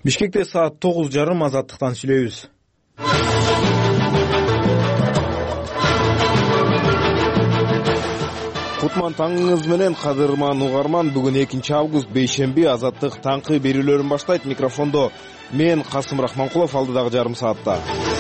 Бишкекте саат 9:30 Азаттыктан сүйлөйбүз. Кутман таңыңыз менен кадырман угарман. Бүгүн 2 август бейшемби. Азаттык таңкы берүүлөрүн баштайт. Микрофондо мен Касым Рахманкулов, алдыдагы жарым саатта.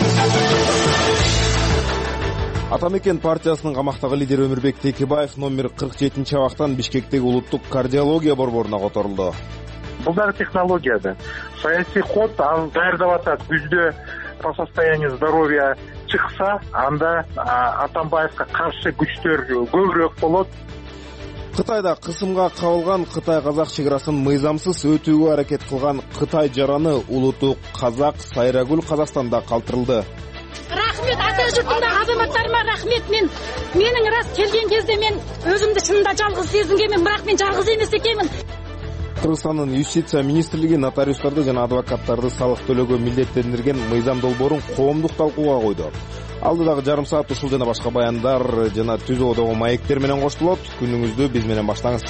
Атамекен партиясынын камактагы лидери Өмүрбек Текебаев номер 47 абактан Бишкектеги улуттук кардиология борборуна которулду. Бул дагы технология да. Саясий ход аны даярдап атат. Күздө по состоянию здоровья чыкса, анда Атамбаевка каршы күчтөр көбүрөөк болот. Кытайда кысымга кабылган Кытай-казак чекарасын мыйзамсыз өтүүгө аракет кылган Кытай жараны улуттук казак Сайрагүл Казакстанда калтырылды. Рахмет ата журтундагы азаматтарыма рахмет. Менин рас келген кезде мен өзүмдү чынында жалгыз сезингенмин, бирок мен жалгыз эмес экенмин. Кыргызстандын юстиция министрлиги нотариустарды жана адвокаттарды салык төлөөгө милдеттендирген мыйзам долбоорун коомдук талкууга койду. Алдыдагы жарым саат ушул жана башка баяндар жана түзүүдөгү маектер менен коштулот. Күнүңүздү биз менен баштаңыз.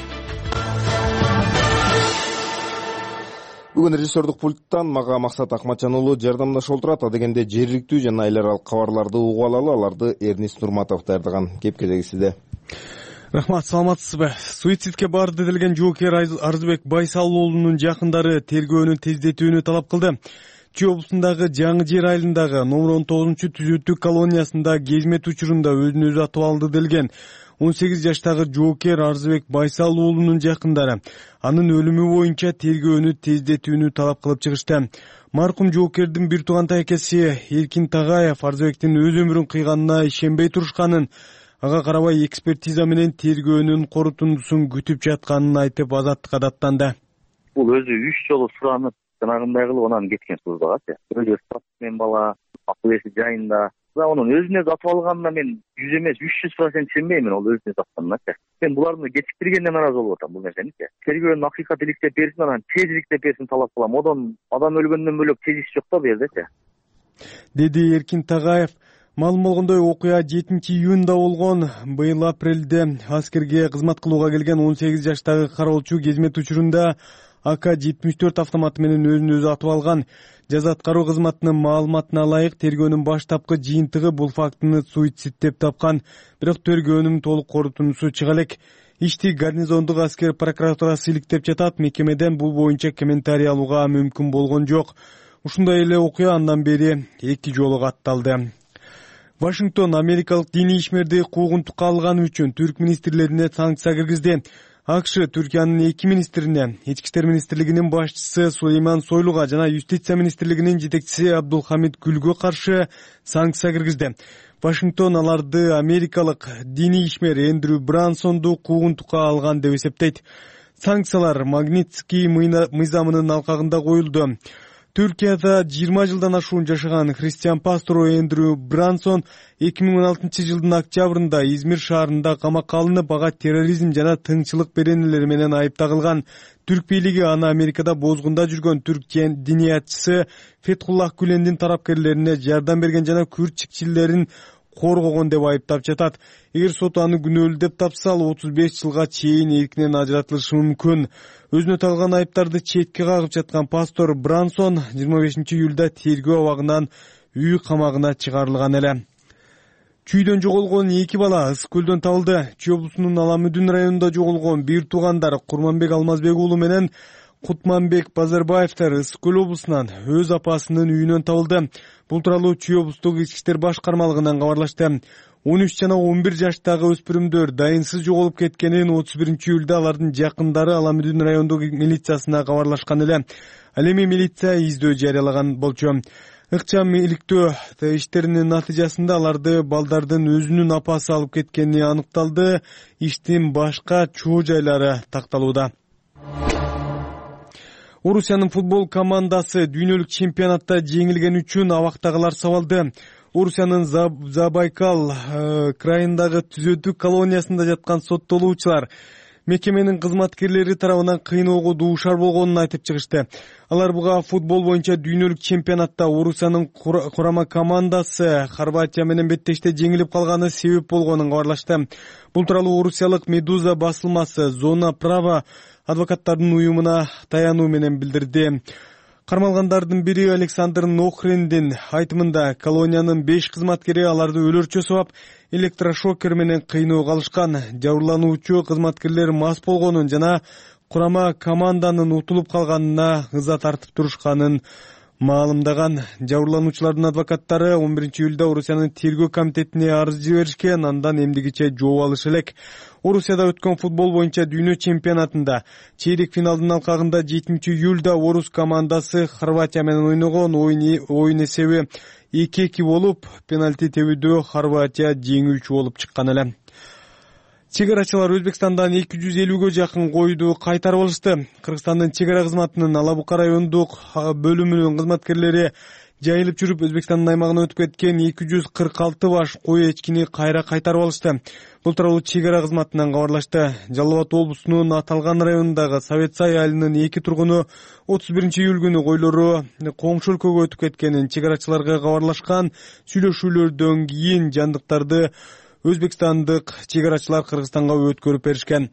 Бүгүн режиссердук пульттан мага Максат Акматжан уулу жардамдашып отурат. Адегенде жергиликтүү жана эл аралык кабарларды угуп алалы. Аларды Эрнис Нурматов даярдаган. Кеп кезеги сизде. Рахмат, саламатсызбы? Суицидке барды делген жоокер Арзыбек Байсал уулунун жакындары тергөөнүн тездетүүнү талап кылды. Чүй облусундагы Жаңы Жер айылындагы номер 19 түзөтүү колониясында кезмет учурунда өзүн өзү атып алды делген 18 жаштагы жоокер Арзыбек Байсал уулунун жакындары анын өлүмү боюнча тергөөнү тездетүүнү талап кылып чыгышты. Маркум жоокердин бир тууган акеси Эркин Тагаев Арзыбектин өз өмүрүн кыйганына ишенбей турушканын, ага карабай экспертиза менен тергөөнүн корутундусун күтүп жатканын айтып Азаттыкка даттанды. Бул өзү 3 жолу суранып, жанагындай кылып анан кеткен суздагачы. Өзү мен бала акыл эси жайында. Анын өзүнө атып алганына мен 100 эмес 300% ишенбеймин, ол өзүнө атканына. Мен буларды кечиктиргенге нааразы болуп атам бул нерсени. Тергөөнүн акыйкат иликтеп берсин, анан тезиликтеп берсин талап кылам. Одан адам өлгөндөн бөлөк тез иш жок да бу жерде. Деди Эркин Тагаев. Маалым болгондой, окуя 7-июнда болгон. Быйыл апрелде аскерге кызмат кылууга келген 18 жаштагы кароолчу кезмет учурунда АК-74 автоматы менен өзүн өзү атып алган. Жаза аткаруу кызматынын маалыматына ылайык тергөөнүн баштапкы жыйынтыгы бул фактыны суицид деп тапкан. Бирок тергөөнүн толук корутундусу чыга элек. Ишти гарнизондук аскер прокуратурасы иликтеп жатат. Мекемеден бул боюнча комментарий алууга мүмкүн болгон жок. Ушундай эле окуя андан бери 2 жолу катталды. Вашингтон америкалык диний ишмерди куугунтукка алганы үчүн түрк министрлерине санкция киргизди. АКШ Түркиянын 2 министрине, Ички иштер министрлигинин башчысы Сулейман Сойлуга жана юстиция министрлигинин жетекчиси Абдулхамид Гүлгө каршы санкция киргизди. Вашингтон аларды америкалык диний ишмер Эндрю Брансонду куугунтукка алган деп эсептейт. Санкциялар Магнитский мыйзамынын алкагында коюлду. Түркияда 20 жылдан ашуун жашаган христиан пастору Эндрю Брансон 2016 жылдын октябрында Измир шаарында камакка алынып, ага терроризм жана тыңчылык беренелери менен айыпталган. Түрк бийлиги аны Америкада бозгунда жүргөн түрк диниятчысы Фетхуллах Гүлендин тарапкерлерине жардам берген жана күрчикчилерин коргогон деп айыптап жатат. Эгер сот аны күнөөлүү деп тапса, ал 35 жылга чейин эркинен ажыратылышы мүмкүн. Өзүнө тагылган айыптарды четке кагып жаткан пастор Брансон 25 июлда тергөө абагынан үй камагына чыгарылган эле. Чүйдөн жоголгон 2 бала Ысык көлдөн табылды. Чүй облусунун Аламүдүн районунда жоголгон бир туугандар Курманбек Алмазбек уулу менен Кутманбек Базарбаевтар Ысык көл облусунан өз апасынын үйүнөн табылды. Бул тууралуу Чүй облустук ички иштер башкармалыгынан кабарлашты. 13 жана 11 жаштагы өспүрүмдөр дайынсыз жоголуп кеткенин 31 июлда алардын жакындары Аламүдүн райондук милициясына кабарлашкан эле. Ал эми милиция издөө жарыялаган болчу. Ыкчам иликтөө иштеринин натыйжасында аларды балдардын өзүнүн апасы алып кеткени аныкталды. Иштин башка чоо жайлары такталууда. Орусиянын футбол командасы дүйнөлүк чемпионатта жеңилген үчүн абактагылар сабалды. Орусиянын Забайкал крайындагы түзөтүү колониясында жаткан соттолуучулар мекеменин кызматкерлери тарабынан кыйноого дуушар болгонун айтып чыгышты. Алар буга футбол боюнча дүйнөлүк чемпионатта Орусиянын курама командасы Хорватия менен беттеште жеңилип калганы себеп болгонун кабарлашты. Бул тууралуу орусиялык Медуза басылмасы Зона Права адвокаттардын уюмуна таянуу менен билдирди. Кармалгандардын бири Александр Нохриндин айтымында колониянын 5 кызматкери аларды өлөрчө сабап электрошокер менен кыйноо калышкан. Жабырлануучу кызматкерлер мас болгонун жана курама команданын утулуп калганына ыза тартып турушканын маалымдаган. Жабырлануучулардын адвокаттары 11-июлда Орусиянын тергөө комитетине арыз жиберишкен, андан эмдигиче жооп алышы элек. Орусияда өткөн футбол боюнча дүйнө чемпионатында чейрек финалдын алкагында 7-июлда Орус командасы Хорватия менен ойногон. Оюн эсеби 2-2 болуп, пенальти тебүүдө Хорватия жеңүүчү болуп чыккан эле. Чегарачылар Өзбекстандан 250-гө жакын койду кайтарып алышты. Кыргызстандын чегара кызматынын Алабука райондук бөлүмүнүн кызматкерлери жайылып жүрүп Өзбекстандын аймагына өтүп кеткен 246 баш кой эчкини кайра кайтарып алышты. Бул тууралуу чегара кызматынан кабарлашты. Жалал Абад облусунун аталган районундагы Совет Сай айылынын 2 тургуну 31-июль күнү койлору коңшу өлкөгө өтүп кеткенин чегарачыларга кабарлашкан. Сүйлөшүүлөрдөн кийин жандыктарды өзбекстандык чегарачылар Кыргызстанга өткөрүп беришкен.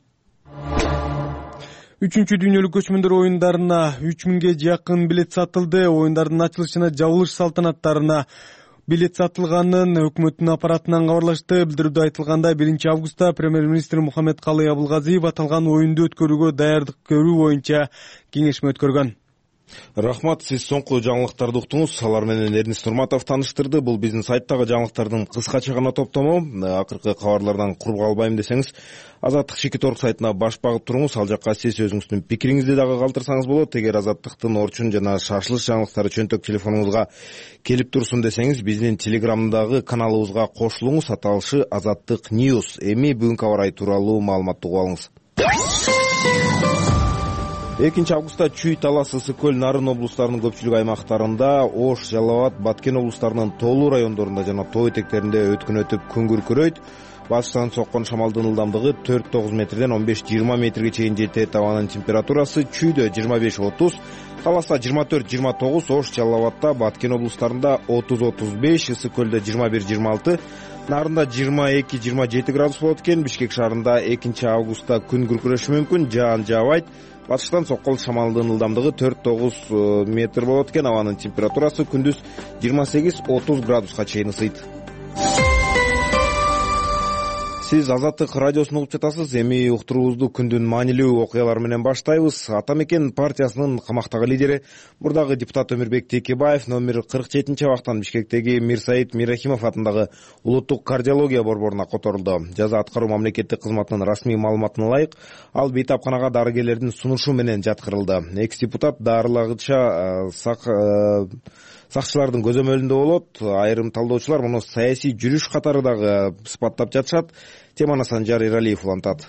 3-чү дүйнөлүк көчмөндөр оюндарына 3000ге жакын билет сатылды. Оюндардын ачылыш жана жабылыш салтанаттарына билет сатылганын өкмөттүн аппаратынан кабарлашты. Билдирүүдө айтылганда 1-августта премьер-министр Мухаммедкалый Абылгазиев аталган оюнду өткөрүүгө даярдык көрүү боюнча кеңешме өткөргөн. Рахмат, сиз соңку жаңылыктарды уктуңуз. Алар менен Эрнис Нурматов тааныштырды. Бул биздин сайттагы жаңылыктардын кыскача гана топтому. Акыркы кабарлардан куруп калбайм десеңиз, Азаттык Шикиторг сайтына баш багып туруңуз. Ал жакка сиз өзүңүздүн пикириңизди дагы калтырсаңыз болот. Эгер Азаттыктын орчун жана шашылыш жаңылыктары чөнтөк телефонуңузга келип турсун десеңиз, биздин Телеграмдагы каналыбызга кошулуңуз. Аталышы Азаттык News. Эми бүгүнкү аба ырайы тууралуу маалыматты угуп алыңыз. 2-августта Чүй, Талас, Ысык көл, Нарын облустарынын көпчүлүк аймактарында, Ош, Жалал Абад, Баткен облустарынын тоолуу райондорунда жана тоо этектеринде өткөн өтүп күн күркүрөйт. Батыштан соккон шамалдын ылдамдыгы 4-9 метрден 15-20 метрге чейин жетет. Абанын температурасы Чүйдө 25-30, Таласта 24-29, Ош, Жалал Абадта, Баткен облустарында 30-35, Ысык көлдө 21-26, Нарында 22-27 градус болот экен. Бишкек шаарында 2-августта күн күркүрөшү мүмкүн, жаан жаабайт. Батыштан соккон шамалдын ылдамдыгы 4-9 метр болот экен. Абанын температурасы күндүз 28-30 градуска чейин ысыйт. Сиз Азаттык радиосун угуп жатасыз. Эми уктуруубузду күндүн маанилүү окуялары менен баштайбыз. Ата Мекен партиясынын камактагы лидери, мурдагы депутат Өмүрбек Текебаев номер 47-абактан Бишкектеги Мирсаид Мирахимов атындагы улуттук кардиология борборуна которулду. Жаза аткаруу мамлекеттик кызматынын расмий маалыматына ылайык, ал бейтапканага дарыгерлердин сунушу менен жаткырылды. Экс-депутат дарылагыча сакчылардын көзөмөлүндө болот. Айрым талдоочулар муну саясий жүрүш катары дагы сыпаттап жатышат. Теманы Санжар Иралиев улантат.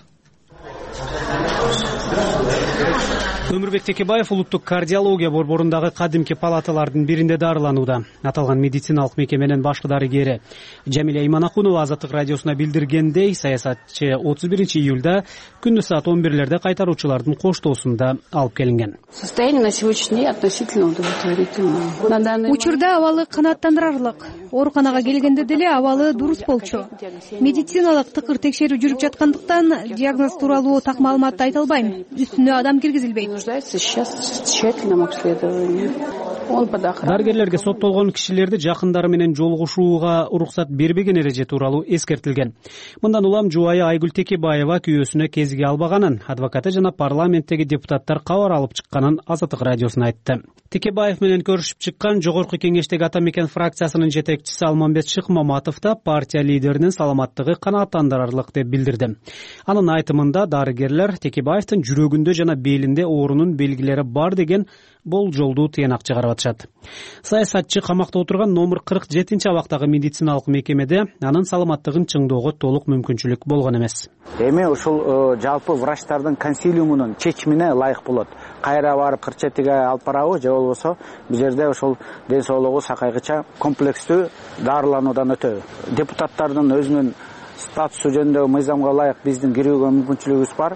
Өмүрбек Текебаев улуттук кардиология борборундагы кадимки палаталардын биринде дарыланууда. Аталган медициналык мекеменин башкы дарыгери Жамиля Иманакунова Азаттык радиосуна билдиргендей, саясатчы 31-июлда күндүз саат 11-лерде кайтаруучулардын коштоосунда алып келинген. Состояние на сегодняшний день относительно удовлетворительное. Учурда абалы канааттандырарлык. Ооруканага келгенде деле абалы дурус болчу. Медициналык тыкыр текшерүү жүрүп жаткандыктан диагноз тууралуу так маалыматты айта албайм. Үстүнө адам киргизилбейт. Сейчас в тщательном обследовании. Дарыгерлерге соттолгон кишилерди жакындары менен жолугушууга уруксат бербеген эреже тууралуу эскертилген. Мындан улам жубайы Айгүл Текебаева күйөөсүнө кезиге албаганын, адвокаты жана парламенттеги депутаттар кабар алып чыкканын Азаттык радиосуна айтты. Текебаев менен көрүшүп чыккан жогорку кеңештеги Ата Мекен фракциясынын жетекчиси Алмамбет Шыкмаматов да партия лидеринин саламаттыгы канааттандырарлык деп билдирди. Анын айтымында дарыгерлер Текебаевдин жүрөгүндө жана белинде оорунун белгилери бар деген болжолду тыянак чыгарып атышат. Саясатчы камакта отурган номер 47-абактагы медициналык мекемеде анын саламаттыгын чыңдоого толук мүмкүнчүлүк болгон эмес. Эми ушул жалпы врачтардын консилиумунун чечимине ылайык болот. Кайра барып 47-ге алып барабы же болбосо бул жерде ушул ден соолугу сакайгыча комплекстүү дарылануудан өтөбү. Депутаттардын өзүнүн статусу жөнүндө мыйзамга ылайык биздин кирүүгө мүмкүнчүлүгүбүз бар.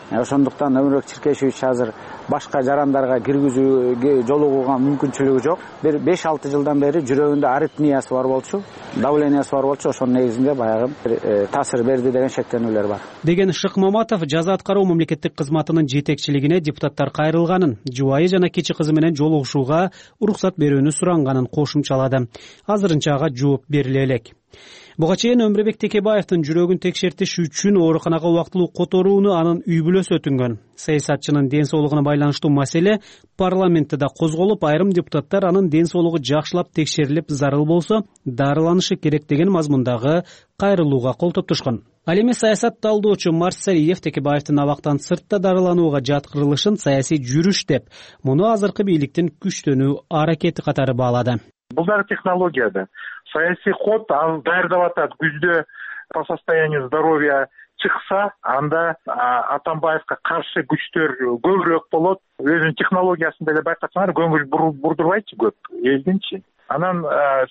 ошондуктан Өмүрбек Чиркешевич азыр башка жарандарга киргизүүгө жолугууга мүмкүнчүлүгү жок. Бир 5-6 жылдан бери жүрөгүндө аритмиясы бар болчу, давлениясы бар болчу, ошонун негизинде баягы таасир берди деген шектенүүлөр бар деген Шык Маматов жаза аткаруу мамлекеттик кызматынын жетекчилигине депутаттар кайрылганын, жубайы жана кичи кызы менен жолугушууга уруксат берүүнү суранганын кошумчалады. Азырынча ага жооп бериле элек. Буга чейин Өмүрбек Текебаевдин жүрөгүн текшертиш үчүн ооруканага убактылуу которууну анын үй бүлөсү өтүнгөн. Саясатчынын ден соолугуна байланыштуу маселе парламентте да козголуп, айрым депутаттар анын ден соолугу жакшылап текшерилип, зарыл болсо дарыланышы керек деген мазмундагы кайрылууга кол топтошкон. Ал эми саясат талдоочу Марсариев Текебаевдин абактан сыртта дарыланууга жаткырылышын саясий жүрүш деп, муну азыркы бийликтин күчтөнүү аракети катары баалады. Бул дагы технология да. Саясий ход ал даярдап атат. Күздө по состоянию здоровья чыкса, анда Атамбаевка каршы күчтөр көбүрөөк болот. Өзүнүн технологиясын деле байкасаңар, көңүл бурдурбайчы көп, элдинчи. Анан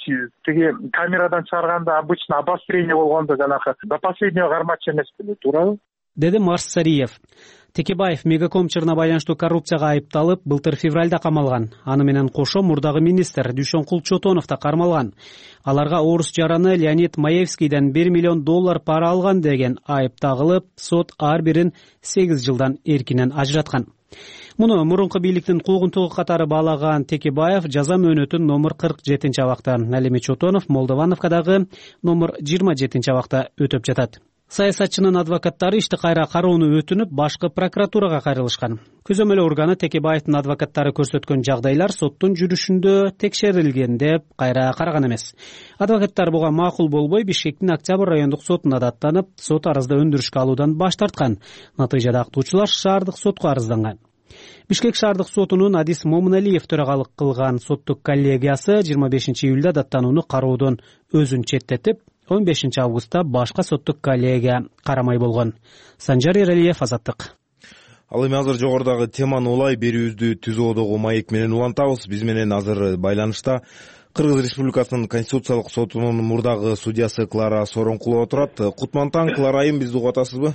тиги камерадан чыгарганда обычно обострение болгондо жанагы до последнего кармачы эмес беле, туурабы? Деди Марсариев. Текебаев Мегаком байланыштуу коррупцияга айыпталып, былтыр февралда камалган. Аны менен кошо мурдагы министр Дүйшөнкул Чотонов да кармалган. Аларга орус жараны Леонид Маевскийден $1 миллион пара алган деген айып тагылып, сот ар бирин 8 жылдан эркинен ажыраткан. Муну мурунку бийликтин куугунтугу катары баалаган Текебаев жаза мөөнөтүн номер 47 абакта, ал эми Чотонов Молдовановкадагы номер 27 абакта өтөп жатат. Саясатчынын адвокаттары ишти кайра кароону өтүнүп, башкы прокуратурага кайрылышкан. Көзөмөл органы Текебаевдин адвокаттары көрсөткөн жагдайлар соттун жүрүшүндө текшерилген деп кайра караган эмес. Адвокаттар буга макул болбой, Бишкектин Октябрь райондук сотуна даттанып, сот арызды өндүрүшкө алуудан баш тарткан. Натыйжада актоочулар шаардык сотко арызданган. Бишкек шаардык сотунун Адис Момуналиев төрагалык кылган соттук коллегиясы 25 июлда даттанууну кароодон өзүн четтетип, 15 августта башка соттук коллегия карамай болгон. Санжар Эралиев, Азаттык. Ал эми азыр жогорудагы теманы улай берүүбүздү Түзүүдөгү маек менен улантабыз. Биз менен азыр байланышта Кыргыз Республикасынын Конституциялык сотунун мурдагы судьясы Клара Сооронкулова турат. Кутман таң, Клара айым, бизди угуп атасызбы?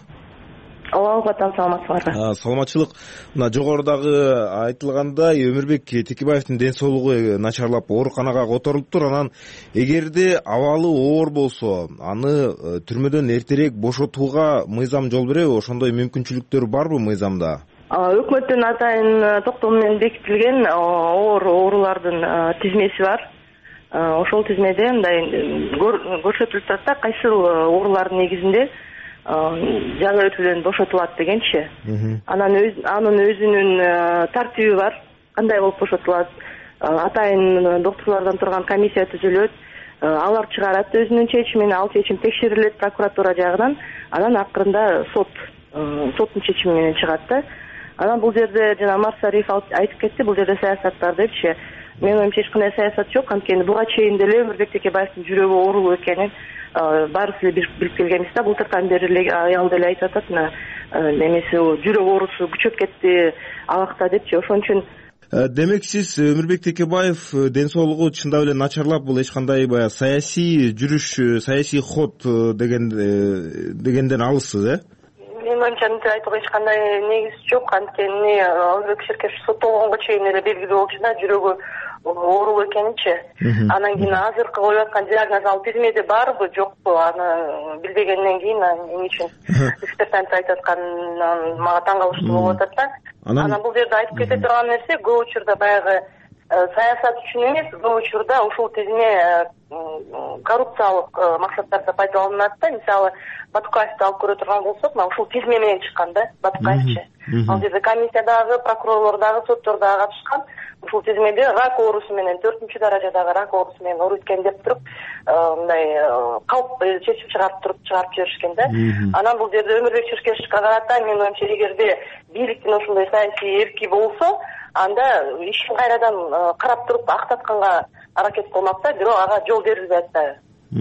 Ооба, саламатсыздарбы. Саламатчылык. Мына жогорудагы айтылгандай, Өмүрбек Текебаевдин ден соолугу начарлап ооруканага которулуптур. Анан эгерде абалы оор болсо, аны түрмөдөн эртерээк бошотууга мыйзам жол береби? Ошондой мүмкүнчүлүктөр барбы мыйзамда? Өкмөттүн атайын токтому менен бекитилген оор оорулардын тизмеси бар. Ошол тизмеде мындай көрсөтүлүп турат да, кайсыл оорулардын негизинде жаза өтүүдөн бошотулат дегенчи. Анан анын өзүнүн тартиби бар. Кандай болуп бошотулат? Атайын доктурлардан турган комиссия түзүлөт. Алар чыгарат өзүнүн чечимин, ал чечим текшерилет прокуратура жагынан. Анан акырында соттун чечими менен чыгат да. Анан бул жерде жана Марсариев айтып кетти, бул жерде саясат бар депчи. Менин оюмча эч кандай саясат жок. Анткени буга чейин деле Өмүрбек Текебаевдин жүрөгү оорулуу экенин баарыбыз эле билип келгенбиз да. Былтыртан бери эле аял деле айтып атат, немеси жүрөк оорусу күчөп кетти абакта депчи. Ошон үчүн демек сиз Өмүрбек Текебаев ден соолугу чындап эле начарлап, бул эч кандай баягы саясий жүрүш, саясий ход дегенден алыссыз, э? Менин оюмча мынтип айтууга эч кандай негиз жок. Анткени Өмүрбек Чиркешев соттолгонго чейин эле белгилүү болчу да, жүрөгү оорулуу экенинчи. Анан кийин азыркы коюп аткан диагноз ал тизмеде барбы, жокпу, аны билбегенден кийин эмне үчүн эксперт айтып аткан мага таң калыштуу болуп атат да. Анан бул жерде айтып кете турган нерсе, көп учурда баягы саясат үчүн эмес, көп учурда ушул тизме коррупциялык максаттарда пайдаланылат да. Мисалы, Батукаевди алып көрө турган болсок, ушул тизме менен чыккан да, Батукаевчи. Ал жерде комиссиядагы, прокурорлордагы, соттордогу катышкан. Ушул тизмеде рак оорусу менен 4-чү даражадагы рак оорусу менен ооруп экен деп туруп, мындай калп чечим чыгарып жиберишкен да. Анан бул жерде Өмүрбек Чиркешевге карата менин оюмча, эгерде бийликтин ошондой саясий эрки болсо, анда ишин кайрадан карап туруп актатканга аракет кылмак да, бирок ага жол берилбейт да.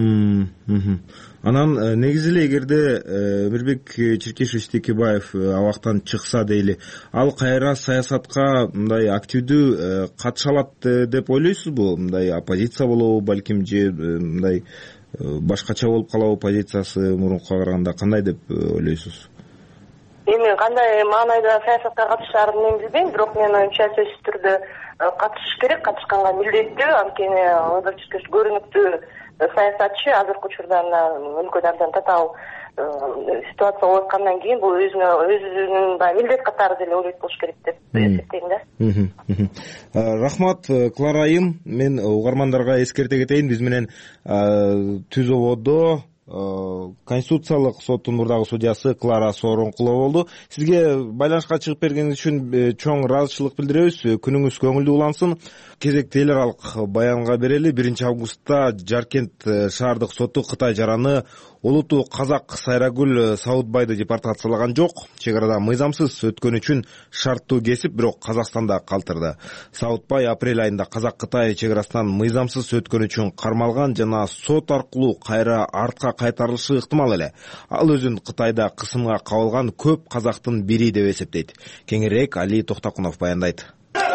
Анан негизи эле эгерде Өмүрбек Чиркешевич Текебаев абактан чыкса дейли, ал кайра саясатка мындай активдүү катыша алат деп ойлойсузбу? Мындай оппозиция болобу балким, же мындай башкача болуп калабы позициясы мурункуга караганда, кандай деп ойлойсуз? эми кандай маанайда саясатка катышаарын мен билбейм, бирок менин оюмча сөзсүз түрдө катышыш керек, катышканга милдеттүү. Анткени Ылдыр Чиркеш көрүнүктүү саясатчы, азыркы учурда өлкөдө абдан татаал ситуация болуп аткандан кийин бул өзүнүн баягы милдет катары деле ойлойт болуш керек деп эсептейм да. Рахмат, Клара айым. Мен угармандарга эскерте кетейин, биз менен Түз ободо Конституциялык соттун мурдагы судьясы Клара Сооронкулова болду. Сизге байланышка чыгып бергениңиз үчүн чоң ыраазычылык билдиребиз. Күнүңүз көңүлдүү улансын. Кезекти эл аралык баянга берели. 1 августта Жаркент шаардык соту Кытай жараны Улутуу казак Сайрагүл Саудбайды депортациялаган жок. Чек арада мыйзамсыз өткөн үчүн шарттуу кесип, бирок Казакстанда калтырды. Саудбай апрель айында Казак-Кытай чек арасынан мыйзамсыз өткөн үчүн кармалган жана сот аркылуу кайра артка кайтарылышы ыктымал эле. Ал өзүн Кытайда кысымга кабылган көп казактын бири деп эсептейт. Кеңирээк Али Токтокунов баяндайт.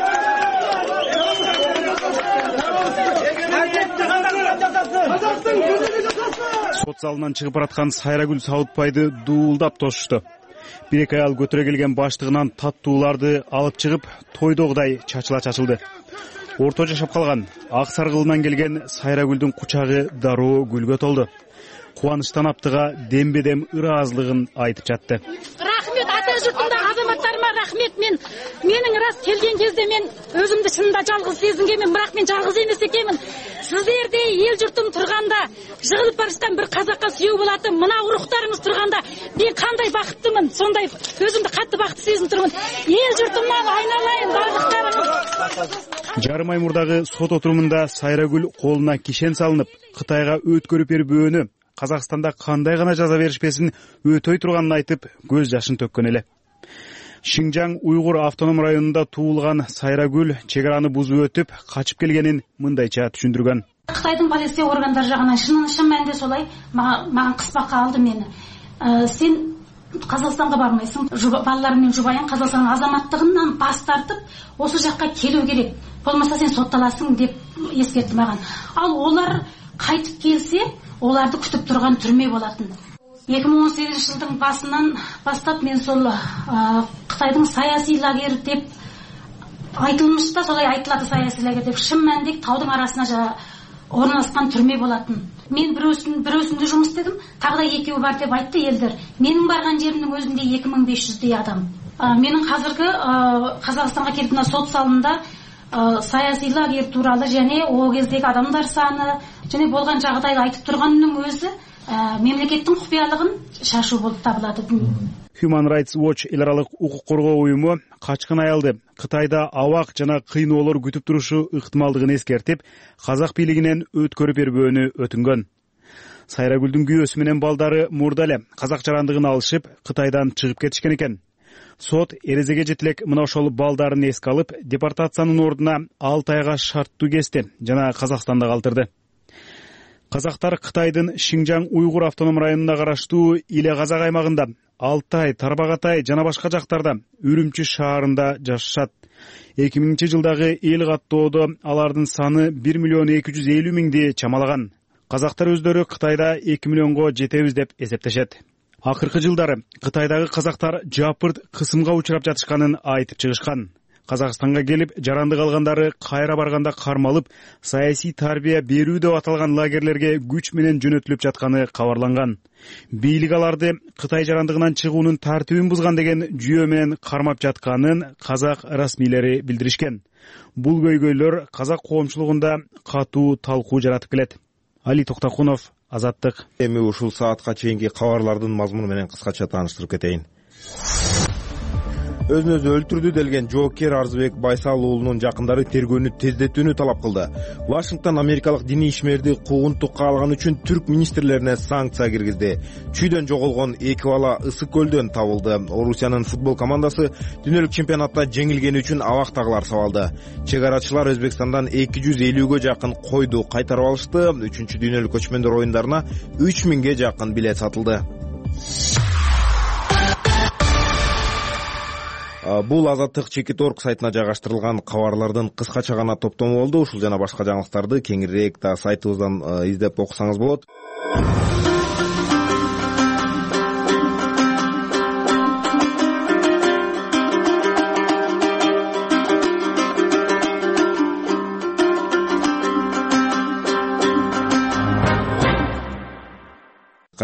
Сот залынан чыгып бараткан Сайрагүл Саудбайды дуулдап тосушту. Бир-эки аял көтөрө келген баштыгынан таттууларды алып чыгып, тойдогудай чачылды. Орто жашап калган ак саргылынан келген Сайрагүлдүн кучагы дароо гүлгө толду. Кубанычтан аптыга дембедем ыраазылыгын айтып жатты. Рахмет ата журтундагы азаматтарыма рахмет. Менин рас келген кезде мен өзүмдү чынында жалгыз сезингенмин, бирок мен жалгыз эмес экенмин. Сиздердей эл журтум турганда, жыгылып барышкан бир казакка сүйүү болатын мына уруктарыңыз турганда мен кандай бакыттымын, сондай өзүмдү катты бакыттуу сезинип турмун. Эл журтумдан айналайын бардыктарыңыз. Жарым ай мурдагы сот отурумунда Сайрагүл колуна кишен салынып, Кытайга өткөрүп бербөөнү, Казакстанда кандай гана жаза беришпесин өтөй турганын айтып, көз жашын төккөн эле. Шинжаң Уйгур автоном районунда туулган Сайрагүл чек араны бузуп өтүп, качып келгенин мындайча түшүндүргөн. Кытайдын полиция органдары жагынан шын мәнинде солай мага кыспакка алды мени. Сен Казакстанга бармайсың, балаларың менен жубайың Казакстандын азаматтыгынан бас тартып, осы жакка келүү керек. Болмаса сен сотталасың деп эскертти мага. Ал олар кайтып келсе, оларды күтүп турган түрмө болатын. 2018 жылдың басынан бастап мен сол Кытайдын саясий лагері деп айтылмыш та, солай айтылады саясий лагер деп. Шын мәнінде таудың арасына орналасқан түрме болатын. Мен бір өзінде жұмыс істедім, тағы да екеуі бар деп айтты елдер. Менің барған жерімнің өзінде 2500-дей адам. Менің қазіргі Қазақстанға келіп сот залында саясий лагер туралы және ол кездегі адамдар саны және болған жағдайды айтып тұрғанның өзі мемлекеттің құпиялығын шашу болып табылады. Human Rights Watch эл аралык укук коргоо уюму качкан аялды Кытайда абак жана кыйноолор күтүп турушу ыктымалдыгын эскертип, казак бийлигинен өткөрүп бербөөнү өтүнгөн. Сайрагүлдүн күйөөсү менен балдары мурда эле казак жарандыгын алышып, Кытайдан чыгып кетишкен экен. Сот эрезеге жетилек мына ошол балдарын эске алып, депортациянын ордуна 6 айга шарттуу кести жана Казакстанда калтырды. Казактар Кытайдын Шинжаң Уйгур автоном районуна караштуу Иле Казак аймагында, Алтай, Тарбагатай жана башка жактарда, Үрүмчү шаарында жашашат. 2000-жылдагы эл каттоодо алардын саны 1.250.000 чамалаган. Казактар өздөрү Кытайда 2 миллионго жетебиз деп эсептешет. Акыркы жылдары Кытайдагы казактар жапырт кысымга учурап жатышканын айтып чыгышкан. Казакстанга келип, жарандык алгандары кайра барганда кармалып, саясий тарбия берүү деп аталган лагерлерге күч менен жөнөтүлүп жатканы кабарланган. Бийлик аларды Кытай жарандыгынан чыгуунун тартибин бузган деген жүйө менен кармап жатканын казак расмийлери билдиришкен. Бул көйгөйлөр казак коомчулугунда катуу талкуу жаратып келет. Али Токтокунов, Азаттык. Эми ушул саатка чейинки кабарлардын мазмуну менен кыскача тааныштырып кетейин. Өзүн өзү өлтүрдү делген жоокер Арзыбек Байсал уулунун жакындары тергөөнү тездетүүнү талап кылды. Вашингтон америкалык диний ишмерди куугунтукка алган үчүн түрк министрлерине санкция киргизди. Чүйдөн жоголгон 2 бала Ысык көлдөн табылды. Орусиянын футбол командасы дүйнөлүк чемпионатта жеңилгени үчүн абактагылар сабалды. Чек арачылар Өзбекстандан 250-гө жакын койду кайтарып алышты. 3-чү дүйнөлүк көчмөндөр оюндарына 3000ге жакын билет сатылды. Бул Азаттык Чекиторг сайтына жайгаштырылган кабарлардын кыскача гана топтому болду. Ушул жана башка жаңылыктарды кеңирээк да сайтыбыздан издеп окусаңыз болот.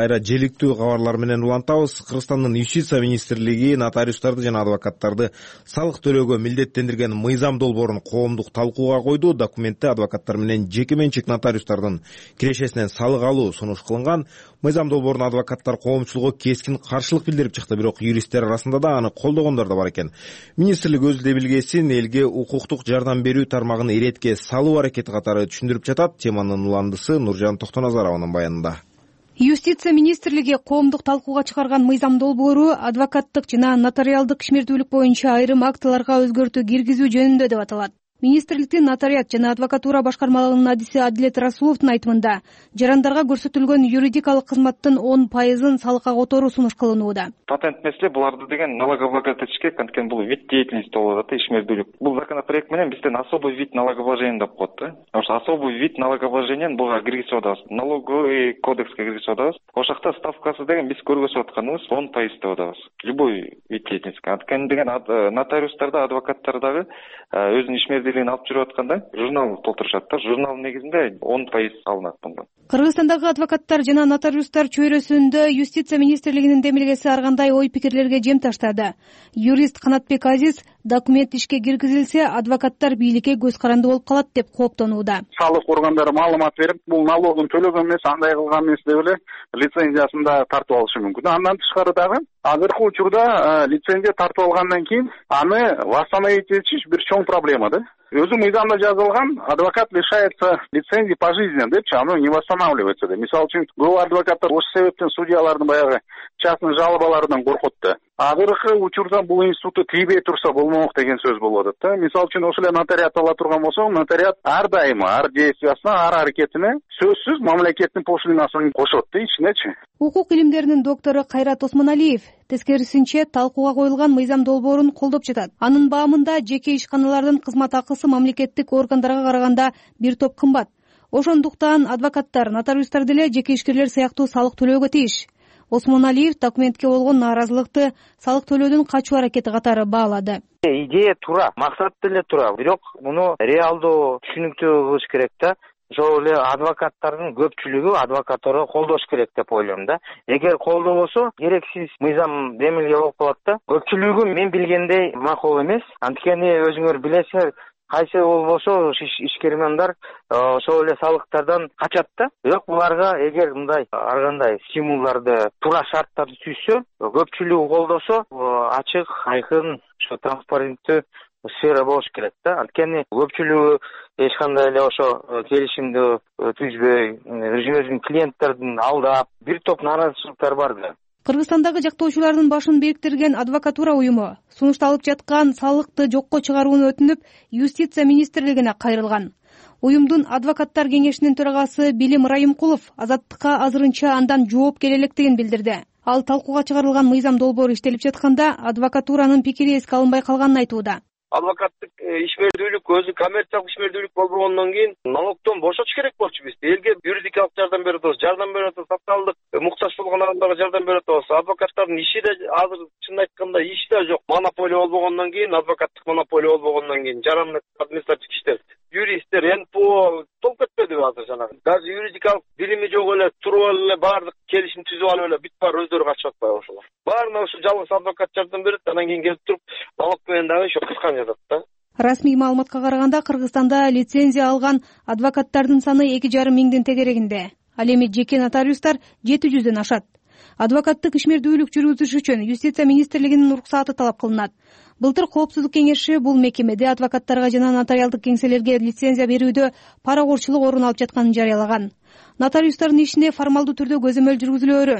кайра желиктүү кабарлар менен улантабыз. Кыргызстандын юстиция министрлиги нотариустарды жана адвокаттарды салык төлөөгө милдеттендирген мыйзам долбоорун коомдук талкууга койду. Документте адвокаттар менен жеке менчик нотариустардын кирешесинен салык алуу сунуш кылынган. Мыйзам долбооруна адвокаттар коомчулугу кескин каршылык билдирип чыкты, бирок юристтер арасында да аны колдогондор да бар экен. Министрлик өз дебилгесин элге укуктук жардам берүү тармагын иретке салуу аракети катары түшүндүрүп жатат. Теманын уландысы Нуржан Токтоназарованын баянында. Юстиция министрлиги коомдук талкууга чыгарган мыйзам долбоору адвокаттык жана нотариалдык ишмердүүлүк боюнча айрым актыларга өзгөртүү киргизүү жөнүндө деп аталат. Министрликтин нотариат жана адвокатура башкармалыгынын адиси Адилет Расуловдун айтымында, жарандарга көрсөтүлгөн юридикалык кызматтын 10% салыкка которуу сунуш кылынууда. Патент меселе буларды деген налогооблагодательщик керек, анткени бул вид деятельности болуп атат, ишмердүүлүк. Бул законопроект менен бизден особый вид налогообложения деп коет да. Ошо особый вид налогообложениени буга киргизип атабыз. Налоговый кодекске киргизип атабыз. Ошол жакта ставкасы деген биз көргөзүп атканыбыз 10% деп атабыз. Любой вид деятельности. Анткени деген нотариустарда, адвокаттардагы өзүнүн ишмердүүлүгүн алып жүрүп атканда журнал толтурушат да. Журнал негизинде 10% алынат мындан. Кыргызстандагы адвокаттар жана нотариустар чөйрөсүндө юстиция министрлигинин демилгеси ар кандай ой пикирлерге жем таштады. Юрист Канатбек Азиз документ ишке киргизилсе, адвокаттар бийликке көз каранды болуп калат деп кооптонууда. Салык органдары маалымат берип, бул налогун төлөгөн эмес, андай кылган эмес деп эле лицензиясын да тартып алышы мүмкүн. Андан тышкары дагы азыркы учурда лицензия тартып алгандан кийин аны восстановить этиш бир чоң проблема да. Өзү мыйзамда жазылган, адвокат лишается лицензии пожизненно депчи, оно не восстанавливается да. Мисалы үчүн көп адвокаттар ошол себептен судьялардын баягы частный жалобаларынан коркот да. Азыркы учурда бул институту тийбей турса болмок деген сөз болуп атат да. Мисалы үчүн ошол эле нотариат ала турган болсоң, нотариат ар дайыма, ар действиясына, ар аракетине сөзсүз мамлекеттин пошлинасын кошот да ичинечи. Укук илимдеринин доктору Кайрат Осмоналиев тескерисинче талкууга коюлган мыйзам долбоорун колдоп жатат. Анын баамында жеке ишканалардын кызмат акысы мамлекеттик органдарга караганда бир топ кымбат. Ошондуктан адвокаттар, нотариустар деле жеке ишкерлер сыяктуу салык төлөөгө тийиш. Осмоналиев документке болгон нааразылыкты салык төлөөдөн качуу аракети катары баалады. Идея туура, максат деле туура, бирок муну реалдуу түшүнүктүү кылыш керек да. Ошол эле адвокаттардын көпчүлүгү адвокатураны колдош керек деп ойлойм да. Эгер колдобосо керексиз мыйзам демилге болуп калат да. Көпчүлүгү мен билгендей макул эмес. Анткени өзүңөр билесиңер, кайсы болбосо ишкермандар ошол эле салыктардан качат да. Бирок буларга эгер мындай ар кандай стимулдарды, туура шарттарды түзсө, көпчүлүгү колдосо, ачык, айкын, ошо транспаренттүү сфера болуш керек да. Анткени көпчүлүгү эч кандай эле ошо келишимди түзбөй, өзүнүн клиенттердин алдап, бир топ нааразычылыктар бар да. Кыргызстандагы жактоочулардын башын бириктирген адвокатура уюму сунушталып жаткан салыкты жокко чыгарууну өтүнүп, юстиция министрлигине кайрылган. Уюмдун адвокаттар кеңешинин төрагасы Билим Райымкулов Азаттыкка азырынча андан жооп келе электигин билдирди. Ал талкууга чыгарылган мыйзам долбоору иштелип жатканда адвокатуранын пикири эске алынбай калганын айтууда. Адвокаттык ишмердүүлүк өзү коммерциялык ишмердүүлүк болбогондон кийин налогдон бошотуш керек болчу биз. Элге юридикалык жардам берип атабыз, социалдык муктаж болгон адамдарга жардам берип атабыз. Адвокаттардын иши да азыр чын айтканда иши да жок. Монополия болбогондон кийин, адвокаттык монополия болбогондон кийин жарандык административдик иштер, юристтер, НПО толуп кетпедиби азыр жанагы. Даже юридикалык билими жок эле, туруп эле баардык келишим түзүп алып эле бүт баары өздөрү качып атпайбы ошолор. Баарына ушу жалгыз адвокат жардам берет, анан кийин келип туруп налог менен дагы ошо кыскан жатат да. Расмий маалыматка караганда Кыргызстанда лицензия алган адвокаттардын саны 2,5 миңдин тегерегинде. Ал эми жеке нотариустар 700дөн ашат. Адвокаттык ишмердүүлүк жүргүзүш үчүн юстиция министрлигинин уруксаты талап кылынат. Былтыр Коопсуздук кеңеши бул мекемеде адвокаттарга жана нотариалдык кеңселерге лицензия берүүдө паракорчулук орун алып жатканын жарыялаган. Нотариустардын ишине формалдуу түрдө көзөмөл жүргүзүлөөрү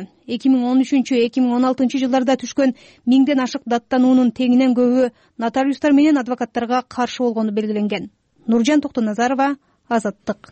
2013-2016 жылдарда түшкөн 1000ден ашык даттануунун теңинен көбү нотариустар менен адвокаттарга каршы болгону белгиленген. Нуржан Токтоназарова, Азаттык.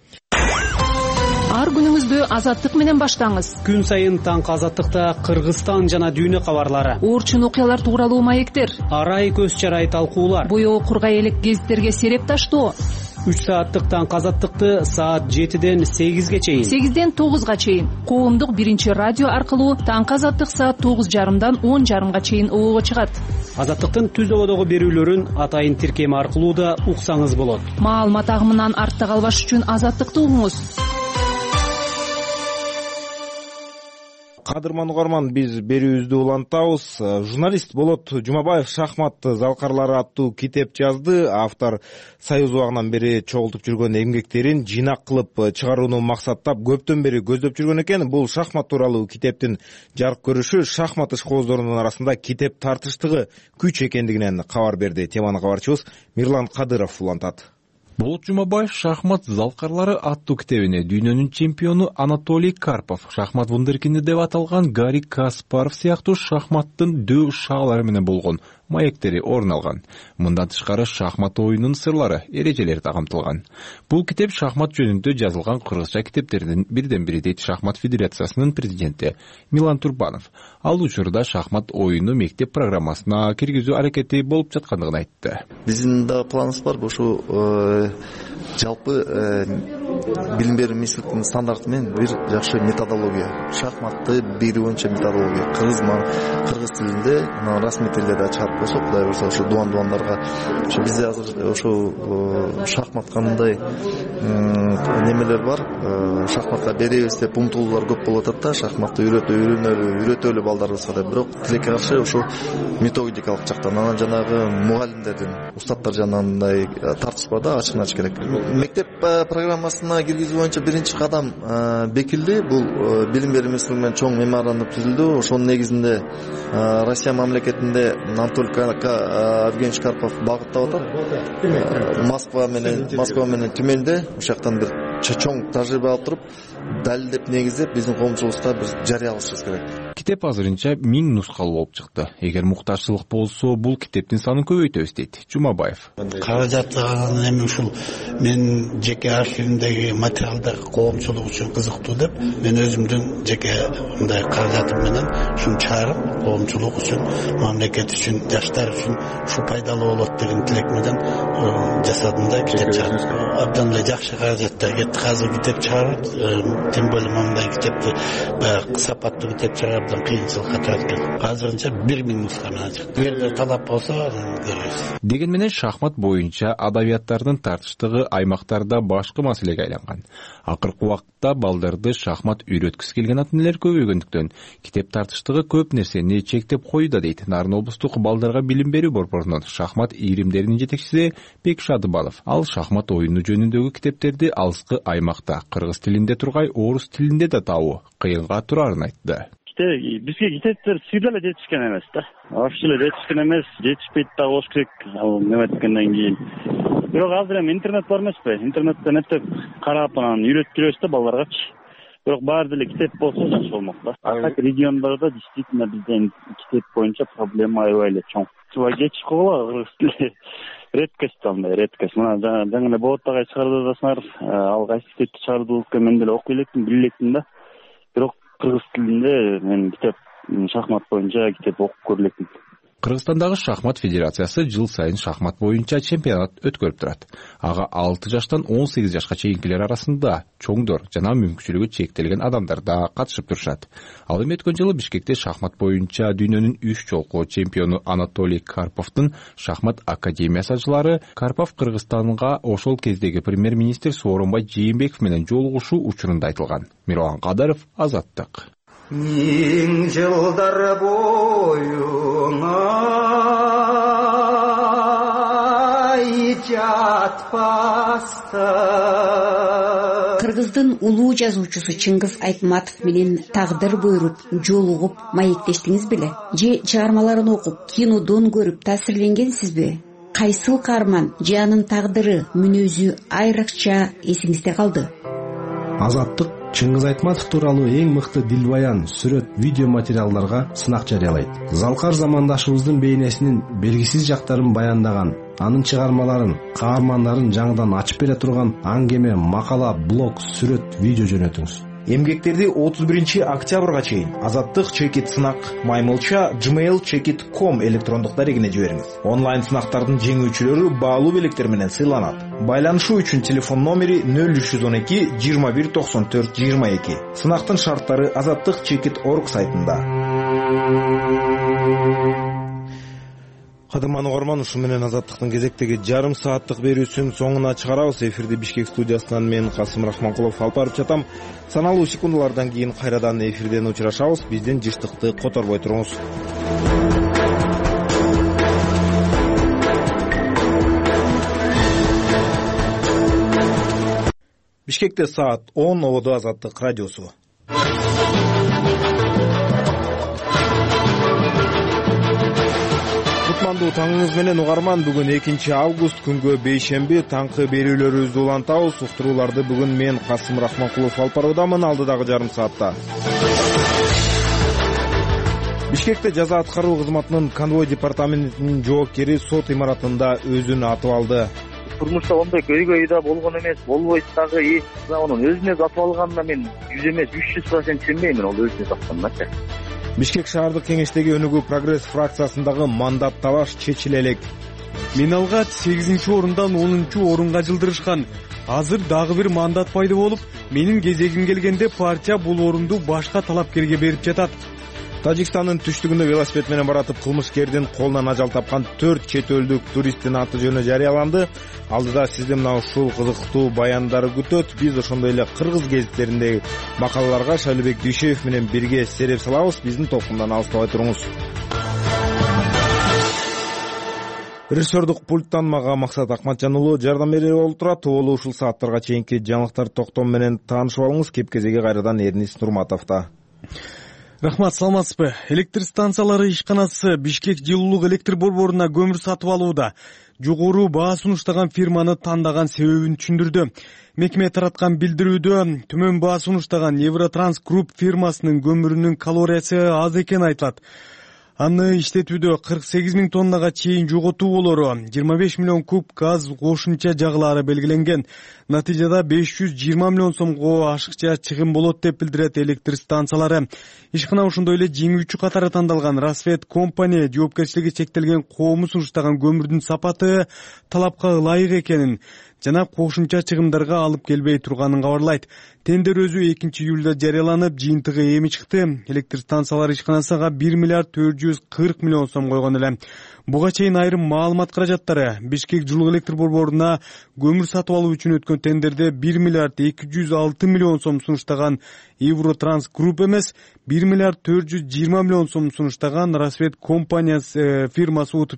Ар күнүңүздү Азаттык менен баштаңыз. Күн сайын таңкы Азаттыкта Кыргызстан жана дүйнө кабарлары, орчун окуялар тууралуу маектер, арай көз чарай талкуулар, боёо кургай элек гезиттерге сереп таштоо. 3 сааттык таңкы Азаттыкты саат 7ден 8ге чейин, 8ден 9га чейин коомдук биринчи радио аркылуу таңкы Азаттык саат 9:30дан 10:30га чейин обого чыгат. Азаттыктын түз ободогу берүүлөрүн атайын тиркеми аркылуу да уксаңыз болот. Маалымат агымынан артта калбаш үчүн Азаттыкты угуңуз. Кадырман угарман, биз берүүбүздү улантабыз. Журналист Болот Жумабаев шахмат залкарлары аттуу китеп жазды. Автор Союз убагынан бери чогултуп жүргөн эмгектерин жыйнак кылып чыгарууну максаттап көптөн бери көздөп жүргөн экен. Бул шахмат тууралуу китептин жарык көрүшү шахмат ишкобоздорунун арасында китеп тартыштыгы күч экендигинен кабар берди. Теманы кабарчыбыз Мирлан Кадыров улантат. Болот Жумабаев шахмат залкарлары аттуу китебине дүйнөнүн чемпиону Анатолий Карпов, шахмат вундеркинди деп аталган Гарри Каспаров сыяктуу шахматтын дөү шаалары менен болгон маектери орун алган. Мындан тышкары шахмат оюнунун сырлары, эрежелери да камтылган. Бул китеп шахмат жөнүндө жазылган кыргызча китептердин бирден бири дейт Шахмат федерациясынын президенти Милан Турбанов. Ал учурда шахмат оюну мектеп программасына киргизүү аракети болуп жаткандыгын айтты. Биздин да планыбыз бар, ушул жалпы билим берүү министрлигинин стандарты менен бир жакшы методология, шахматты берүү боюнча методология кыргыз тилинде, расмий тилде да чыгарып койсок, кудай буюрса ошо дуандарга, ошо бизде азыр ошо шахмат кандай немелер бар, шахматка беребиз деп умтулуулар көп болуп атат да, шахматты үйрөтөлү балдарыбызга деп. Бирок тилекке каршы ошо методикалык жактан, анан жанагы мугалимдердин, устаттар жанагындай тартыш бар да, ачыгын ачыш керек. Мектеп программасына киргизүү боюнча биринчи кадам бекилди. Бул билим берүү министрлиги менен чоң меморандум түзүлдү. Ошонун негизинде Россия мамлекетинде Анатолий Евгеньевич Карпов багыттап атат. Москва менен Тюменде, ошол жактан бир чоң тажрыйба алып туруп, далилдеп негиздеп биздин коомчулукта бир жарыялашыбыз керек. Китеп азырынча 1000 нускалуу болуп чыкты. Эгер муктажчылык болсо, бул китептин санын көбөйтөбүз дейт Жумабаев. Каражаттаган эми ушул мен жеке архивимдеги материалдар коомчулук үчүн кызыктуу деп, мен өзүмдүн жеке мындай каражатым менен ушуну чыгарып, коомчулук үчүн, мамлекет үчүн, жаштар үчүн ушу пайдалуу болот деген тилек менен жасадым да китеп чыгарып. Абдан эле жакшы каражатта кетти. Азыр китеп чыгарып, тем более мындай китепти баягы сапаттуу китеп чыгарып кыйынчылыкка турат экен. Азырынча 1000 нуска менен чыкты. Эгер талап болсо, көрөбүз. Деген менен шахмат боюнча адабияттардын тартыштыгы аймактарда башкы маселеге айланган. Акыркы убакытта балдарды шахмат үйрөткүсү келген ата энелер көбөйгөндүктөн китеп тартыштыгы көп нерсени чектеп коюуда дейт Нарын облустук балдарга билим берүү борборунун шахмат ийримдеринин жетекчиси Бек Шадыбалов. Ал шахмат оюну жөнүндөгү китептерди алыскы аймакта кыргыз тилинде тургай орус тилинде да табуу кыйынга турарын айтты. Бизге китептер сыйда эле жетишкен эмес да. Вообще эле жетишкен эмес, жетишпейт да болуш керек. Ал неме эткенден кийин. Бирок азыр эми интернет бар эмеспи? Интернеттен эптеп карап анан үйрөтүп жүрөбүз да балдаргачы. Бирок баары деле китеп болсо жакшы болмок да. Региондордо действительно бизде китеп боюнча проблема аябай эле чоң. Кечиш кылгыла кыргыз тили редкость андай, редкость. Мына жаңы эле Болот агай чыгарды дасыңар, ал кайсы китепти чыгарды экен, мен деле окуй электим, биле электим да. Бирок кыргыз тилинде мен китеп шахмат боюнча китеп окуп көрө электим. Кыргызстандагы шахмат федерациясы жыл сайын шахмат боюнча чемпионат өткөрүп турат. Ага 6 жаштан 18 жашка чейинкилер арасында чоңдор жана мүмкүнчүлүгү чектелген адамдар да катышып турушат. Ал эми өткөн жылы Бишкекте шахмат боюнча дүйнөнүн 3 жолку чемпиону Анатолий Карповдун шахмат академиясы ачылары Карпов Кыргызстанга ошол кездеги премьер-министр Сооронбай Жээнбеков менен жолугушуу учурунда айтылган. Мирлан Кадыров, Азаттык. 1000 жылдар бойуңа жатпаста. Кыргыздын улуу жазуучусу Чыңгыз Айтматов менен тагдыр буйруп, жолугуп, маектештиңиз беле? Же чыгармаларын окуп, кинодон көрүп таасирленгенсизби? Кайсыл каарман же анын тагдыры, мүнөзү айрыкча эсиңизде калды? Азаттык Чыңгыз Айтматов тууралуу эң мыкты дилбаян, сүрөт, видео материалдарга сынак жарыялайт. Залкар замандашыбыздын бейнесинин белгисиз жактарын баяндаган, анын чыгармаларын, каармандарын жаңыдан ачып бере турган аңгеме, макала, блог, сүрөт, видео жөнөтүңүз. Эмгектерди 31-октябрга чейин Азаттык чекит сынак маймылча gmail.com электрондук дарегине жибериңиз. Онлайн сынактардын жеңүүчүлөрү баалуу белектер менен сыйланат. Байланышуу үчүн телефон номери 0312 21 94 22. Сынактын шарттары Азаттык чекит.org сайтында. Кадырман угарман, ушу менен Азаттыктын кезектеги жарым сааттык берүүсүнүн соңуна чыгарабыз. Эфирди Бишкек студиясынан мен Касым Рахманкулов алып барып жатам. Саналуу секундалардан кийин кайрадан эфирден учурашабыз. Биздин жыштыкты которбой туруңуз. Бишкекте саат 10, ободо Азаттык радиосу. Кутмандуу таңыңыз менен угарман. Бүгүн 2 август, күнгө бейшемби. Таңкы берүүлөрүбүздү улантабыз. Уктурууларды бүгүн мен Касым Рахманкулов алып баруудамын. Алдыдагы жарым саатта Бишкекте жаза аткаруу кызматынын конвой департаментинин жоопкери сот имаратында өзүн атып алды. Турмушта ондай көйгөй да болгон эмес, болбойт дагы. Анын өзүнө атып алганына мен 100 эмес 300% сенбеймин, ол өзүнө атканначы. Бишкек шаардык кеңештеги өнүгүү прогресс фракциясындагы мандат талаш чечиле элек. Мен алгат 8-орундан 10-орунга жылдырышкан. Азыр дагы бир мандат пайда болуп, менин кезегим келгенде партия бул орунду башка талапкерге берип жатат. Тажикстандын түштүгүндө велосипед менен баратып кылмышкердин колунан ажал тапкан 4 чет элдик туристтин аты жөнү жарыяланды. Алдыда сизди мына ушул кызыктуу баяндары күтөт. Биз ошондой эле кыргыз гезиттериндеги макалаларга Шайлыбек Дүйшеев менен бирге сереп салабыз. Биздин токумдан алыстабай туруңуз. Режиссердук пульттан мага Максат Акматжан уулу жардам берип отурат. Уулу ушул сааттарга чейинки жаңылыктар токтом менен таанышып алыңыз. Кеп-кезеги кайрадан Эрнис Нурматовдо. Рахмат, саламатсызбы? Электр станциялары ишканасы Бишкек жылуулук электр борборуна көмүр сатып алууда жогору баа сунуштаган фирманы тандаган себебин түшүндүрдү. Мекеме тараткан билдирүүдө төмөн баа сунуштаган Евротранс Групп фирмасынын көмүрүнүн калориясы аз экени айтылат. Аны иштетүүдө 48 000 тоннага чейин жоготуу болору, 25 миллион куб газ кошумча жагылаары белгиленген. Натыйжада 520 миллион сомго ашыкча чыгым болот деп билдирет электр станциялары. Ишкана ошондой эле жеңүүчү катары тандалган Расвет компания жоопкерчилиги чектелген коому сунуштаган көмүрдүн сапаты талапка ылайык экенин жана кошумча чыгымдарга алып келбей турганын кабарлайт. Тендер өзү 2 июлда жарыяланып, жыйынтыгы эми чыкты. Электр станциялары ишканасына 1 миллиард 440 миллион сом койгон эле. Буга чейин айрым маалымат каражаттары Бишкек жылуулук электр борборуна көмүр сатып алуу үчүн өткөн тендерде 1 миллиард 206 миллион сом сунуштаган Евротранс Групп эмес, 1 миллиард 420 миллион сом сунуштаган Расвет компаниясы фирмасы утуп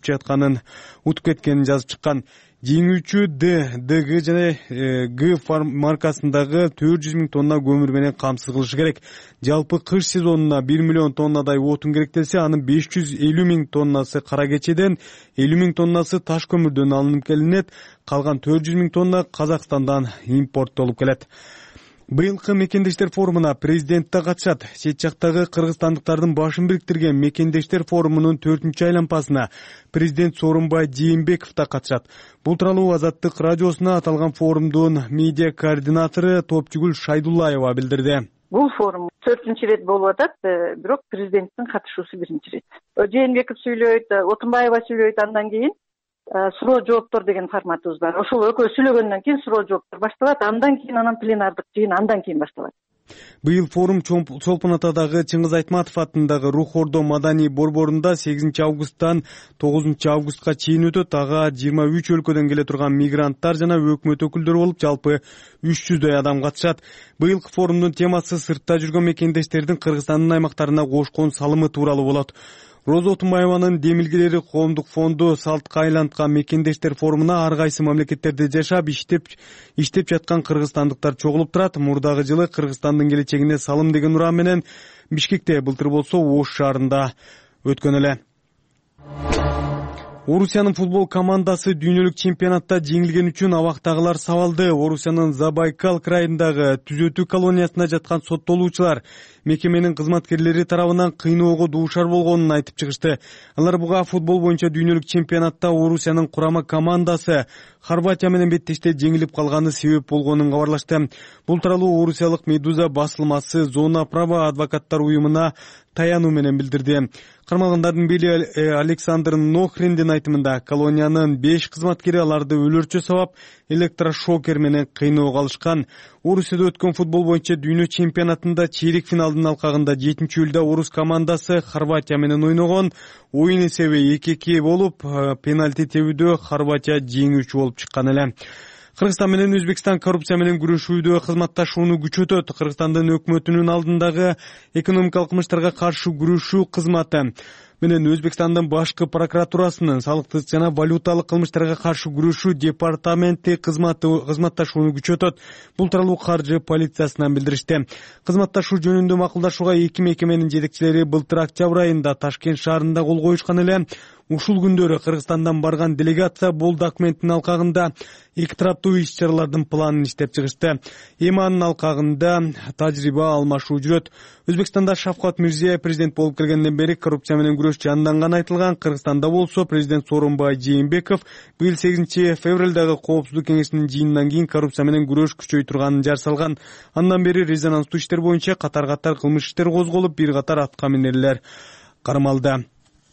кеткенин жазып чыккан. Жеңүүчү ДГ жана Г маркасындагы 400 000 тонна көмүр менен камсыз кылышы керек. Жалпы кыш сезонуна 1 миллион тоннадай отун керектелсе, анын 550 000 тоннасы кара кечеден, 50 000 тоннасы таш көмүрдөн алынып келинет, калган 400 000 тонна Казакстандан импорттолуп келет. Быйылкы мекендештер форумуна президент да катышат. Чет жактагы кыргызстандыктардын башын бириктирген мекендештер форумунун 4-айланпасына президент Сооронбай Жээнбеков да катышат. Бул тууралуу Азаттык радиосуна аталган форумдун медиа координатору Топчугүл Шайдуллаева билдирди. Бул форум 4-рет болуп атат, бирок президенттин катышуусу 1-рет. Жээнбеков сүйлөйт, Отунбаева сүйлөйт, андан кийин суроо жооптор деген форматыбыз бар. Ошол экөө сүйлөгөндөн кийин суроо жооптор башталат, андан кийин анан пленардык жыйын андан кийин башталат. Быйыл форум Чолпон атадагы Чыңгыз Айтматов атындагы Рух Ордо маданий борборунда 8 августтан 9 августка чейин өтөт. Ага 23 өлкөдөн келе турган мигранттар жана өкмөт өкүлдөрү болуп, жалпы 300дөй адам катышат. Быйылкы форумдун темасы сыртта жүргөн мекендештердин Кыргызстандын аймактарына кошкон салымы тууралуу болот. Роза Отунбаеванын демилгелери коомдук фонду салтка айланткан мекендештер форумуна ар кайсы мамлекеттерде жашап иштеп жаткан кыргызстандыктар чогулуп турат. Мурдагы жылы Кыргызстандын келечегине салым деген уран менен Бишкекте, былтыр болсо Ош шаарында өткөн эле. Орусиянын футбол командасы дүйнөлүк чемпионатта жеңилген үчүн абактагылар сабалды. Орусиянын Забайкал крайындагы түзөтүү колониясында жаткан соттолуучулар мекеменин кызматкерлери тарабынан кыйноого дуушар болгонун айтып чыгышты. Алар буга футбол боюнча дүйнөлүк чемпионатта Орусиянын курама командасы Хорватия менен беттеште жеңилип калганы себеп болгонун кабарлашты. Бул тууралуу орусиялык Медуза басылмасы Зона права адвокаттар уюмуна таянуу менен билдирди. Кармалгандардын бири Александр Нохриндин айтымында колониянын 5 кызматкери аларды өлөрчө сабап электрошокер менен кыйноого алышкан. Орусияда өткөн футбол боюнча дүйнө чемпионатында чейрек финалдын алкагында 7-июлда орус командасы Хорватия менен ойногон. Оюн эсеби 2-2 болуп, пенальти тебүүдө Хорватия жеңүүчү болуп чыккан эле. Кыргызстан менен Өзбекстан коррупция менен күрөшүүдө кызматташууну күчөтөт. Кыргызстандын өкмөтүнүн алдындагы экономикалык кылмыштарга каршы күрөшүү кызматы менен Өзбекстандын башкы прокуратурасынын салыктык жана валюталык кылмыштарга каршы күрөшүү департаменти кызматташууну күчөтөт. Бул тууралуу каржы полициясынан билдиришти. Кызматташуу жөнүндө макулдашууга эки мекеменин жетекчилери былтыр октябрь айында Ташкент шаарында кол коюшкан эле. Ушул күндөрү Кыргызстандан барган делегация бул документтин алкагында эки тараптуу иш-чаралардын планын иштеп чыгышты. Эми анын алкагында тажрыйба алмашуу жүрөт. Өзбекстанда Шавкат Мирзиёев президент болуп келгенден бери коррупция менен күрөш жанданганы айтылган. Кыргызстанда болсо президент Сооронбай Жээнбеков быйыл 8 февралдагы Коопсуздук кеңешинин жыйынынан кийин коррупция менен күрөш күчөй турганын жар салган. Андан бери резонанстуу иштер боюнча катар-катар кылмыш иштери козголуп, бир катар аткаминерлер кармалды.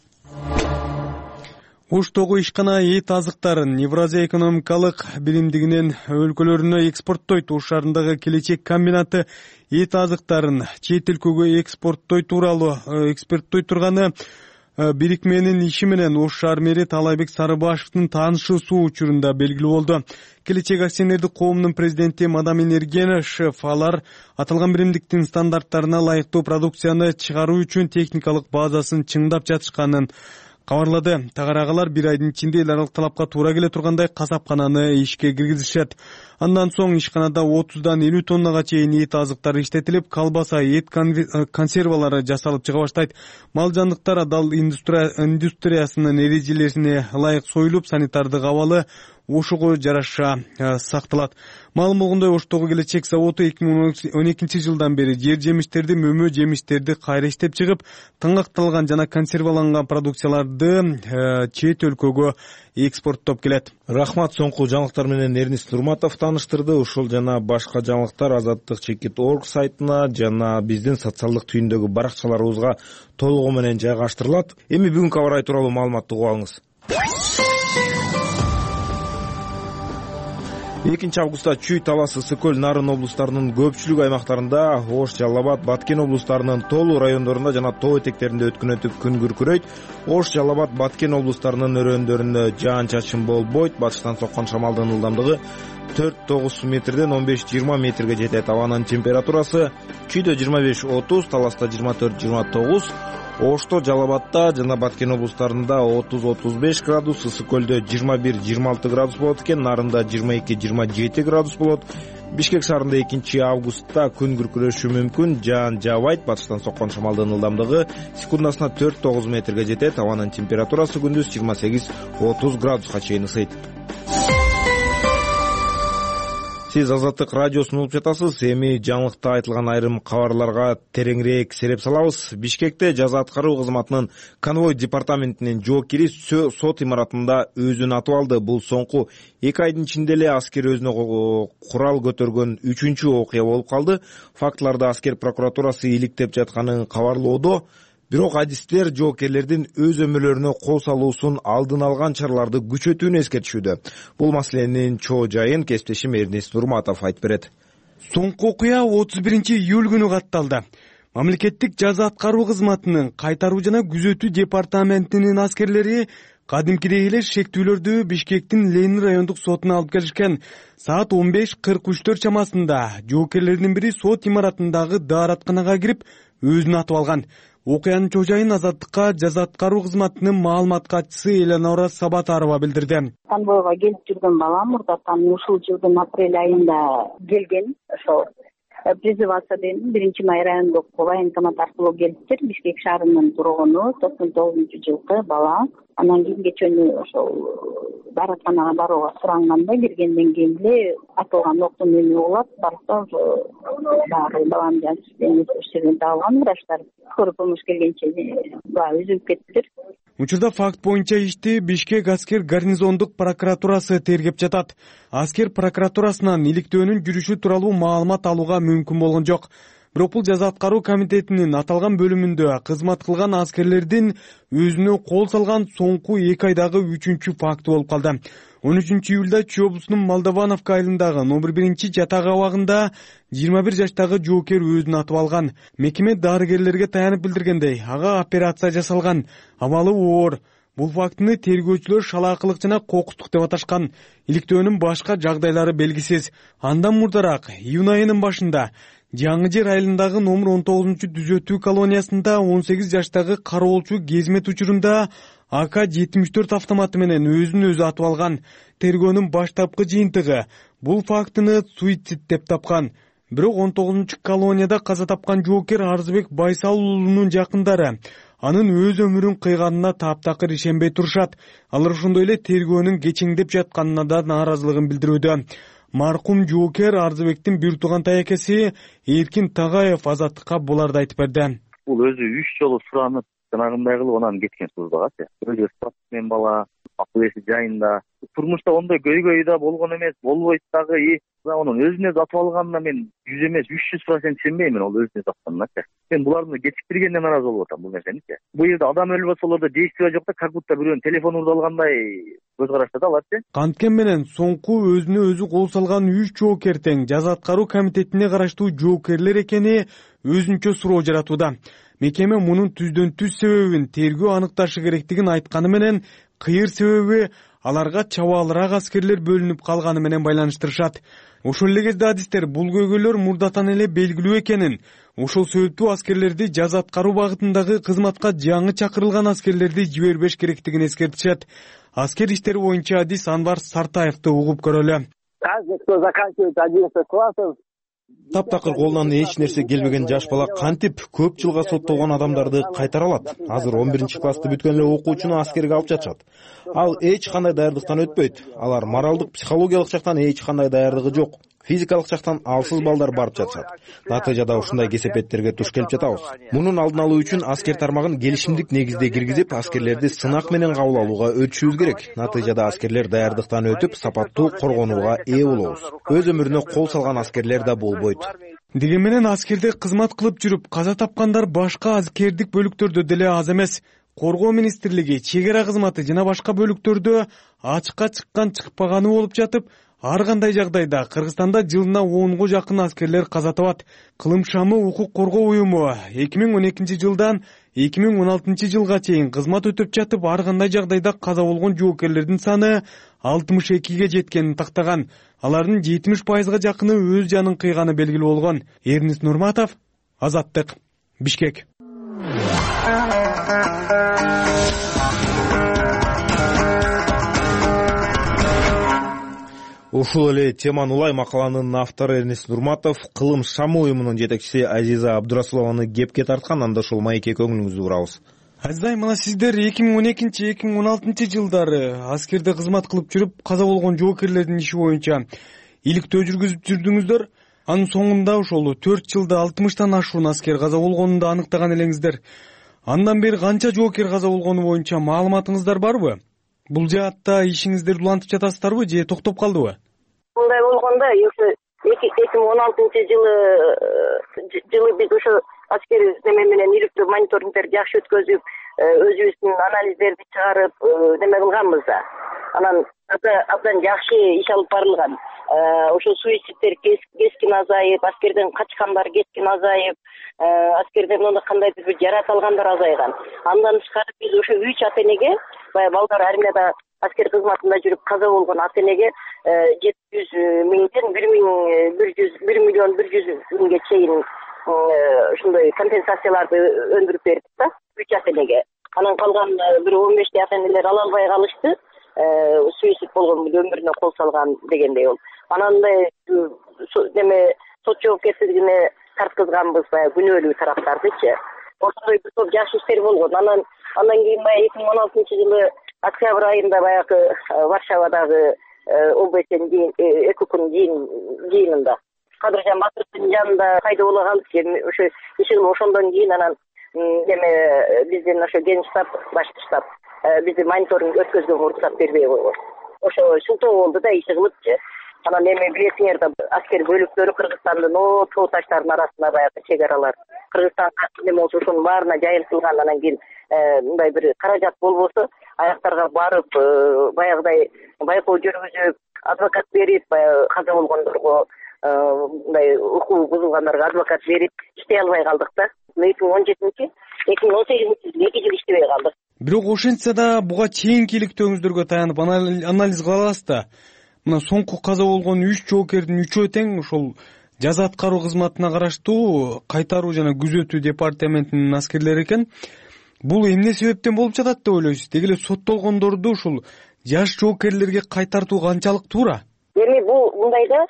Оштогу ишкана эт азыктарын Евразия экономикалык биримдигинин өлкөлөрүнө экспорттойт. Ош шаарындагы Келечек комбинаты эт азыктарын чет өлкөгө экспорттой турганы бирикменин иши менен Ош шаар мэри Таалайбек Сарыбашевдин таанышуусу учурунда белгилүү болду. Келечек акционердик коомунун президенти Мадамин Эргенашев алар аталган биримдиктин стандарттарына ылайыктуу продукцияны чыгаруу үчүн техникалык базасын чыңдап жатышканын кабарлады. Тагараагалар бир айдын ичинде эл аралык талапка туура келе тургандай касапкананы ишке киргизишет. Андан соң ишканада 30дан 50 тоннага чейин эт азыктары иштетилип, колбаса, эт консервалары жасалып чыга баштайт. Мал жандыктар адал индустриясынын эрежелерине ылайык союлуп, санитардык абалы ошого жараша сакталат. Маалым болгондой, Оштогу Келечек заводу 2012-жылдан бери жер жемиштерди, мөмө жемиштерди кайра иштеп чыгып, таңакталган жана консерваланган продукцияларды чет өлкөгө экспорттоп келет. Рахмат, соңку жаңылыктар менен Эрнис Нурматов тааныштырды. Ушул жана башка жаңылыктар Азаттык.org сайтына жана биздин социалдык түйүндөгү баракчаларыбызга толугу менен жайгаштырылат. Эми бүгүнкү аба ырайы тууралуу маалыматты угуп алыңыз. 2 августта Чүй, Талас, Ысык-Көл, Нарын облустарынын көпчүлүк аймактарында, Ош, Жалал Абад, Баткен облустарынын тоолуу райондорунда жана тоо этектеринде өткүнөтүп күн күркүрөйт. Ош, Жалал Абад, Баткен облустарынын өрөөндөрүндө жаан-чачын болбойт. Батыштан соккон шамалдын ылдамдыгы 4-9 метрден 15-20 метрге жетет. Абанын температурасы Чүйдө 25-30, Таласта 24-29, Ошто, Жалал Абадта жана Баткен облустарында 30-35 градус, Ысык-Көлдө 21-26 градус болот экен, Нарында 22-27 градус болот. Бишкек шаарында 2 августта күн күркүрөшү мүмкүн, жаан жаабайт. Батыштан соккон шамалдын ылдамдыгы секундасына 4-9 метрге жетет. Абанын температурасы күндүз 28-30 градуска чейин ысыйт. Сиз Азаттык радиосун угуп жатасыз. Эми жаңылыкта айтылган айрым кабарларга тереңирээк сереп салабыз. Бишкекте жаза аткаруу кызматынын конвой департаментинин жоокери сот имаратында өзүн атып алды. Бул соңку 2 айдын ичинде эле аскер өзүнө курал көтөргөн 3-чү окуя болуп калды. Фактыларды аскер прокуратурасы иликтеп жатканын кабарлоодо, бирок адистер жоокерлердин өз өмүрлөрүнө кол салуусун алдын алган чараларды күчөтүүнү эскертишүүдө. Бул маселенин чоо жайын кесиптешим Эрнис Нурматов айтып берет. Соңку окуя 31-июль күнү катталды. Мамлекеттик жаза аткаруу кызматынын кайтаруу жана күзөтүү департаментинин аскерлери кадимкидей эле шектүүлөрдү Бишкектин Ленин райондук сотуна алып келишкен. Саат 15:44 чамасында жоокерлердин бири сот имаратындагы дааратканага кирип өзүн атып алган. Окуянын чоо жайын Азаттыкка жаза аткаруу кызматынын маалымат катчысы Эленора Сабатарова билдирди. Конвойго келип жүргөн балам мурдатан ушул жылдын апрель айында келген. Ошо призываться деген 1-май райондук военкомат аркылуу келиптир. Бишкек шаарынын тургуну 99-жылкы бала. Анан кийин кечөнү ошол дааратканага барууга суранганда киргенден кийин эле атылган октун үнү угулат. Барса ошо баары баланын жаныбыздан таалган врачтар. Скорый помощь келгенче баа үзүлүп кетиптир. Учурда факт боюнча ишти Бишкек аскер гарнизондук прокуратурасы тергеп жатат. Аскер прокуратурасынан иликтөөнүн жүрүшү тууралуу маалымат алууга мүмкүн болгон жок. Бирок бул жаза аткаруу комитетинин аталган бөлүмүндө кызмат кылган аскерлердин өзүнө кол салган соңку 2 айдагы 3-чү факты болуп калды. 13 июлда Чүй облусунун Молдовановка айылындагы номер 1-жатак абагында 21 жаштагы жоокер өзүн атып алган. Мекеме дарыгерлерге таянып билдиргендей, ага операция жасалган, абалы оор. Бул фактыны тергөөчүлөр шалаакылык жана кокустук деп аташкан. Иликтөөнүн башка жагдайлары белгисиз. Андан мурдараак июнь айынын башында Жаңы жер айылындагы номер 19-түзөтүү колониясында 18 жаштагы кароолчу кезмет учурунда АК-74 автоматы менен өзүн өзү атып алган. Тергөөнүн баштапкы жыйынтыгы бул фактыны суицид деп тапкан. Бирок 19-колонияда каза тапкан жоокер Арзыбек Байсал уулунун жакындары анын өз өмүрүн кыйганына таптакыр ишенбей турушат. Алар ошондой эле тергөөнүн кечеңдеп жатканына да нааразылыгын билдирүүдө. Маркум жоокер Арзыбектин бир тууган таекеси Эркин Тагаев Азаттыкка буларды айтып берди. Бул өзү 3 жолу суранып, жанагындай кылып анан кеткен Суздагачы. Өзү мен бала, акыл эси жайында. Турмушта ондой көйгөй да болгон эмес, болбойт дагы. Анын өзүнө атып алганына мен 100 эмес 300% ишенбеймин, ол өзүнө атканына. Мен буларды кечиктиргенге нааразы болуп атам бул нерсени. Бул жерде адам өлүп атса аларда действие жок да, как будто бирөөнүн телефон урду алгандай көз карашта да аларчы. Канткен менен соңку өзүнө өзү кол салган 3 жоокер тең жаза аткаруу комитетине караштуу жоокерлер экени өзүнчө суроо жаратууда. Мекеме мунун түздөн түз себебин тергөө аныкташы керектигин айтканы менен, кыйыр себеби аларга чабаалыраак аскерлер бөлүнүп калганы менен байланыштырышат. Ошол эле кезде адистер бул көйгөйлөр мурдатан эле белгилүү экенин, ошол себептүү аскерлерди жаза аткаруу багытындагы кызматка жаңы чакырылган аскерлерди жибербеш керектигин эскертишет. Аскер иштери боюнча адис Анвар Сартаевди угуп көрөлү. Таптакыр колунан эч нерсе келбеген жаш бала кантип көп жылга соттолгон адамдарды кайтара алат? Азыр 11-классты бүткөн эле окуучуну аскерге алып жатышат. Ал эч кандай даярдыктан өтпөйт. Алар моралдык, психологиялык жактан эч кандай даярдыгы жок. Физикалык жактан алсыз балдар барып жатышат. Натыйжада ушундай кесепеттерге туш келип жатабыз. Мунун алдын алуу үчүн аскер тармагын келишимдик негизде киргизип, аскерлерди сынак менен кабыл алууга өтүшүбүз керек. Натыйжада аскерлер даярдыктан өтүп, сапаттуу коргонууга ээ болобуз. Өз өмүрүнө кол салган аскерлер да болбойт. Деген менен аскерде кызмат кылып жүрүп каза тапкандар башка аскердик бөлүктөрдө деле аз эмес. Коргоо министрлиги, чек ара кызматы жана башка бөлүктөрдө ачыкка чыккан чыкпаганы болуп жатып, ар кандай жагдайда Кыргызстанда жылына 10го жакын аскерлер каза табат. Кылым шамы укук коргоо уюму 2012 жылдан 2016 жылга чейин кызмат өтөп жатып, ар кандай жагдайда каза болгон жоокерлердин саны 62ге жеткенин тактаган. Алардын 70%га жакыны өз жанын кыйганы белгилүү болгон. Эрнис Нурматов, Азаттык, Бишкек. Ушул эле теманы улай макаланын автору Эрнис Нурматов Кылым шамы уюмунун жетекчиси Азиза Абдурасулованы кепке тарткан. Анда ушул маекке көңүлүңүздү бурабыз. Азизай, мына сиздер 2012-2016 жылдары аскерде кызмат кылып жүрүп каза болгон жоокерлердин иши боюнча иликтөө жүргүзүп жүрдүңүздөр. Анын соңунда ошол 4 жылда 60тан ашуун аскер каза болгонун да аныктаган элеңиздер. Андан бери канча жоокер каза болгону боюнча маалыматыңыздар барбы? Бул жаатта ишиңиздерди улантып жатасыздарбы же токтоп калдыбы? Мындай болгондо 2016 жылы биз ошо аскер неме менен иликтөө мониторингдерди жакшы өткөзүп, өзүбүздүн анализдерди чыгарып, неме кылганбыз да. Анан абдан жакшы иш алып барылган. Ошо суицидтер кескин азайып, аскерден качкандар кескин азайып, аскерден кандайдыр бир жарат алгандар азайган. Андан тышкары биз ошо 3 ата-энеге, баягы балдар армияда аскер кызматында жүрүп каза болгон ата-энеге 700 миңден 1 миллион 100 миңге чейин ушундай компенсацияларды өндүрүп бердик да 3 ата-энеге. Анан калган бир 15 ата-энелер ала албай калышты. Суицид болгон өмүрүнө кол салган дегендей болду. Анан неме сот жоопкерчилигине тарткызганбыз баягы күнөөлүү тараптардычы. Ошондой бир топ жакшы иштер болгон. Анан кийин баягы 2016 жылы октябрь айында баягы Варшавадагы ОБС-дин ЭКУКнун жыйынында Кадыржан Батыровдун жанында пайда боло калдык. Ошо иши ошондон кийин анан эме биздин ошо генералдык штаб башкы штаб бизди мониторинг өткөзгөнгө уруксат бербей койгон. Ошо шылтоо болду да иши кылыпчы. Анан эми билесиңер да аскер бөлүктөрү Кыргызстандын тоо таштарынын арасында баягы чек аралар. Кыргызстанга эме болсо ошонун баарына жайылтылган, анан кийин мындай бир каражат болбосо аяктарга барып баягыдай байкоо жүргүзүп, адвокат берип, баягы каза болгондорго мындай укугу бузулгандарга адвокат берип иштей албай калдык да. 2017-2018 2 жыл иштебей калдык. Бирок ошентсе да буга чейинки иликтөөңүздөргө таянып анализ кыла аласыз да. Мына соңку каза болгон 3 жоокердин 3-өө тең ошол жаза аткаруу кызматына караштуу кайтаруу жана күзөтүү департаментинин аскерлери экен. Бул эмне себептен болуп жатат деп ойлойсуз? Деги эле соттолгондорду ушул жаш жоокерлерге кайтартуу канчалык туура? Эми бул мындай да,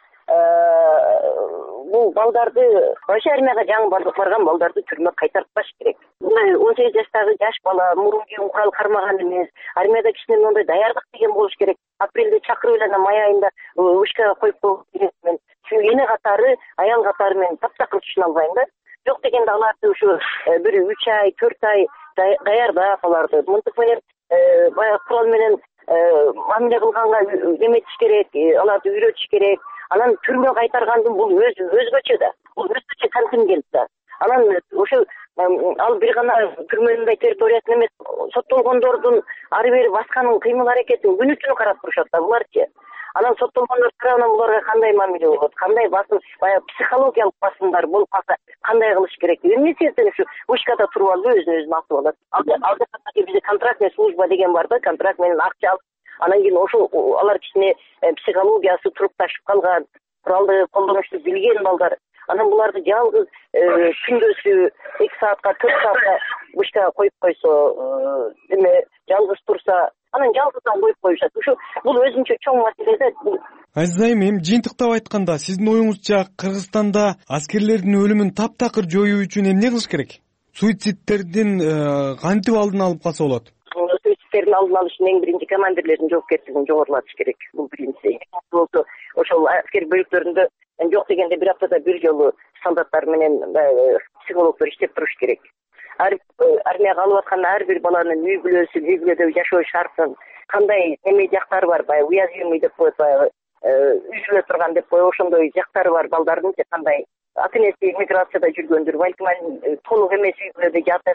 бул балдарды ошо армияга жаңы барган балдарды түрмөгө кайтартпаш керек. Мындай 18 жаштагы жаш бала мурун кийин курал кармаган эмес, армияда кичинен мындай даярдык деген болуш керек. Апрелде чакырып эле май айында вышкага коюп коюш керек. Мен эне катары, аял катары мен таптакыр түшүнө албайм да. Жок дегенде аларды ушу бир 3 ай, 4 ай даярдап аларды. Мынтип менен баягы курал менен мамиле кылганга эметиш керек, аларды үйрөтүш керек. Анан түрмөгө кайтаргандын бул өзгөчө да. Бул өзгөчө контингент да. Анан ошо ал бир гана түрмөнүн территориясын эмес, соттолгондордун ары бери басканын кыймыл аракетин күнү түнү карап турушат да буларчы. Анан соттолгондор тарабынан буларга кандай мамиле болот, кандай басым, баягы психологиялык басымдар болуп калса кандай кылыш керек? Эмне себептен ушу вышкада туруп алып өзүн атып алат? Алда бизде контрактный служба деген бар да, контракт менен акча алып, анан кийин ошо алар кичине психологиясы турукташып калган, куралды колдонушту билген балдар. Анан буларды жалгыз күндөсү 2 саатка 4 саатка вышкага коюп койсо, эме жалгыз турса, анан жалгыздан коюп коюшат. Ушу бул өзүнчө чоң маселе да. Азиз айым, эми жыйынтыктап айтканда, сиздин оюңузча Кыргызстанда аскерлердин өлүмүн таптакыр жоюу үчүн эмне кылыш керек? Суицидтердин кантип алдын алып калса болот? Суицидтердин алдын алыш үчүн эң биринчи командирлердин жоопкерчилигин жогорулатыш керек. Бул биринчиси. Болсо ошол аскер бөлүктөрүндө жок дегенде бир аптада бир жолу солдаттар менен психологдор иштеп туруш керек. Армияга алып аткан ар бир баланын үй бүлөдө жашоо шартын, кандай эме жактары бар, баягы уязвимый деп коет, баягы үзүлө турган деп коет, ошондой жактары бар балдардын кандай ата-энеси миграцияда жүргөндүр, балким толук эмес үй бүлөдө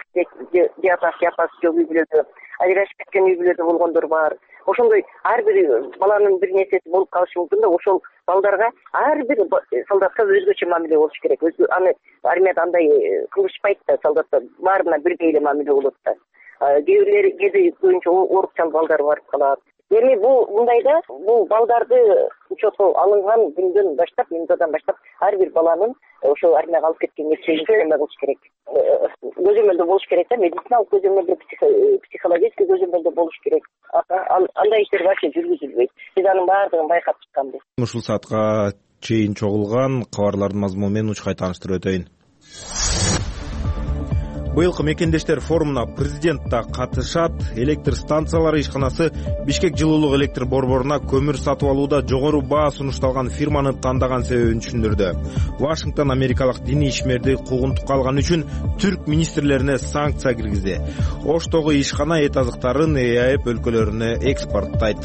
жапасы жок үй бүлөдө, ажырашып кеткен үй бүлөдө болгондор бар. Ошондой ар бир баланын бир нерсеси болуп калышы мүмкүн да, ошол балдарга ар бир солдатка өзгөчө мамиле болуш керек. Аны армияда андай кылышпайт да, солдаттар баарына бирдей эле мамиле болот да. Кээ бирлери кээде көбүнчө оорукчал балдар барып калат. Эми бул мындай да, бул балдарды учетко алынган күндөн баштап, минутадан баштап ар бир баланын ошол армияга алып кеткен нерсеге кылыш керек. Көзөмөлдө болуш керек да, медициналык көзөмөлдө, психологический көзөмөлдө болуш керек. Андай иштер вообще жүргүзүлбөйт. Биз анын баардыгын байкап чыкканбыз. Ушул саатка чейин чогулган кабарлардын мазмуну менен учкай тааныштырып өтөйүн. Быйылкы мекендештер форумуна президент да катышат. Электр станциялары ишканасы Бишкек жылуулук электр борборуна көмүр сатып алууда жогору баа сунушталган фирманы тандаган себебин түшүндүрдү. Вашингтон америкалык диний ишмерди куугунтукка алган үчүн түрк министрлерине санкция киргизди. Оштогу ишкана эт азыктарын ЭАЭП өлкөлөрүнө экспорттайт.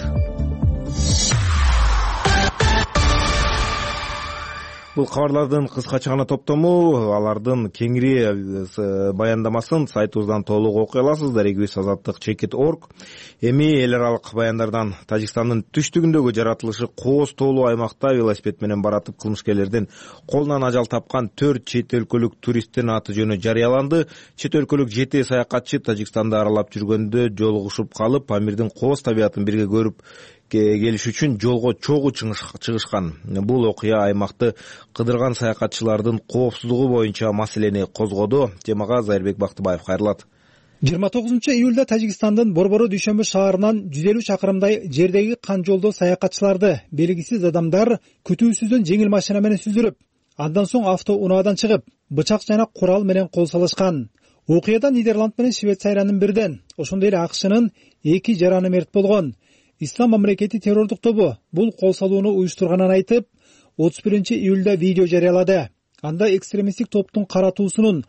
Бул кабарлардын кыскача гана топтому, алардын кеңири баяндамасын сайтыбыздан толук окуй аласыздар. Эгибиз азаттык.org. Эми эл аралык баяндардан Тажикстандын түштүгүндөгү жаратылышы кооз тоолуу аймакта велосипед менен баратып кылмышкерлердин колунан ажал тапкан 4 чет өлкөлүк туристтин аты жөнү жарыяланды. Чет өлкөлүк 7 саякатчы Тажикстанды аралап жүргөндө жолугушуп калып, Памирдин кооз табиятын бирге көрүп келиш үчүн жолго чогуу чыгышкан. Бул окуя аймакты кыдырган саякатчылардын коопсуздугу боюнча маселени козгоду. Темага Зайырбек Бактыбаев кайрылат. 29-июлда Тажикстандын Борбору Дүйшөмбү шаарынан 150 чакырымдай жердеги кан жолдо саякатчыларды белгисиз адамдар күтүүсүздөн жеңил машина менен сүздүрүп, андан соң автоунаадан чыгып, бычак жана курал менен кол салышкан. Окуяда Нидерланд менен Швейцариянын бирден, ошондой эле АКШнын 2 жараны мерт болгон. Ислам мамлекети террордук тобу бул кол салууну уюштурганын айтып, 31-июлда видео жарыялады. Анда экстремисттик топтун каратуусунун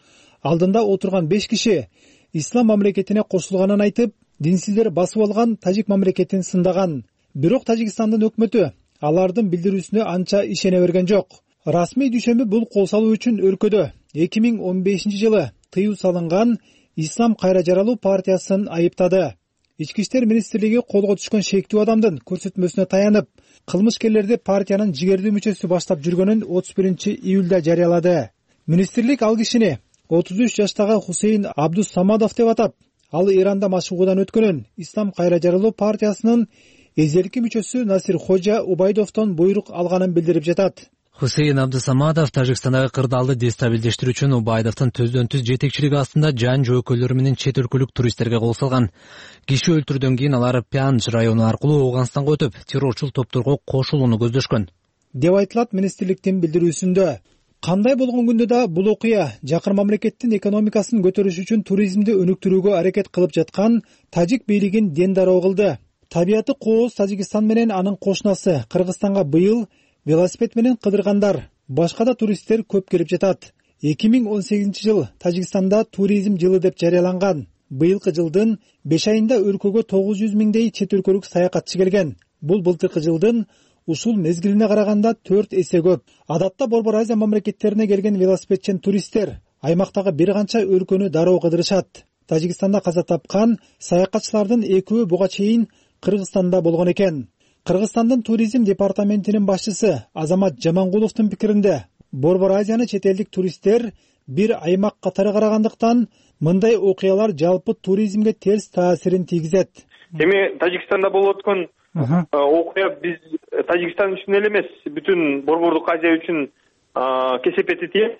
алдында отурган 5 киши ислам мамлекетине кошулганын айтып, динсиздер басып алган тажик мамлекетин сындаган. Бирок Тажикстандын өкмөтү алардын билдирүүсүнө анча ишене берген жок. Расмий дүйшөмбү бул кол салуу үчүн өлкөдө 2015-жылы тыюу салынган Ислам кайра жаралуу партиясын айыптады. Ички иштер министрлиги колго түшкөн шектүү адамдын көрсөтмөсүнө таянып, кылмышкерлерди партиянын жигердүү мүчөсү баштап жүргөнүн 31-июлда жарыялады. Министрлик ал кишини 33 жаштагы Хусейн Абдус-Самадов деп атап, ал Иранда машыгуудан өткөнүн Ислам кайра жаралуу партиясынын эзелки мүчөсү Насир Хожа Убайдовдон буйрук алганын билдирип жатат. Хусейн Абдусамадов Тажикстандагы кырдаалды дестабилдештирүү үчүн Убайдовдун төздөн-түз жетекчилиги астында жан жөөкөлөрү менен чет өлкөлүк туристтерге кол салган. Киши өлтүрүүдөн кийин алар Пянж району аркылуу Ооганстанга өтүп, террорчул топторго кошулууну көздөшкөн деп айтылат министрликтин билдирүүсүндө. Кандай болгон күндө да бул окуя жакын мамлекеттин экономикасын көтөрүш үчүн туризмди өнүктүрүүгө аракет кылып жаткан тажик бийлигин дендароо кылды. Табияты кооз Тажикстан менен анын кошунасы Кыргызстанга быйыл велосипед менен кыдыргандар, башка да туристтер көп келип жатат. 2018-жыл Тажикстанда туризм жылы деп жарыяланган. Быйылкы жылдын 5 айында өлкөгө 900 миңдей чет өлкөлүк саякатчы келген. Бул былтыркы жылдын ушул мезгилине караганда 4 эсе көп. Адатта Борбор Азия мамлекеттерине келген велосипедчен туристтер аймактагы бир канча өлкөнү дароо кыдырышат. Тажикстанда каза тапкан саякатчылардын экөө буга чейин Кыргызстанда болгон экен. Кыргызстандын туризм департаментинин башчысы Азамат Жамангуловдун пикиринде, Борбор Азияны чет элдик туристтер бир аймак катары карагандыктан мындай окуялар жалпы туризмге терс таасирин тийгизет. Эми Тажикстанда болуп өткөн окуя биз Тажикстан үчүн эле эмес, бүтүн Борбордук Азия үчүн кесепети тиет.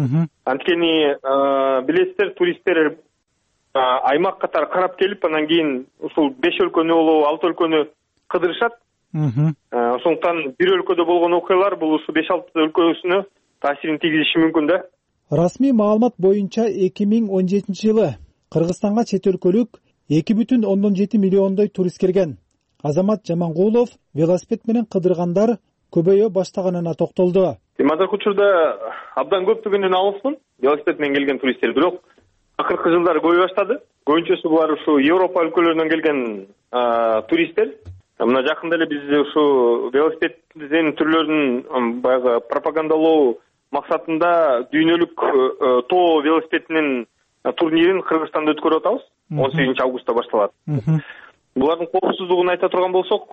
Анткени билесиздер, туристтер аймак катары карап келип, анан кийин ушул 5 өлкөнү болобу, 6 өлкөнү кыдырышат. Ошондуктан бир өлкөдө болгон окуялар бул ушу 5-6 өлкөсүнө таасирин тийгизиши мүмкүн да. Расмий маалымат боюнча 2017-жылы Кыргызстанга чет өлкөлүк 2,7 миллиондой турист келген. Азамат Жамангулов велосипед менен кыдыргандар көбөйө баштаганына токтолду. Азыркы учурда абдан көптүгүнөн алыспын велосипед менен келген туристтер, бирок акыркы жылдары көбөй баштады. Көбүнчөсү булар ушу Европа өлкөлөрүнөн келген туристтер. Мына жакында эле биз ушу велосипеддин түрлөрүн баягы пропагандалоо максатында дүйнөлүк тоо велосипединин турнирин Кыргызстанда өткөрүп атабыз. 18-августта башталат. Булардын коопсуздугун айта турган болсок,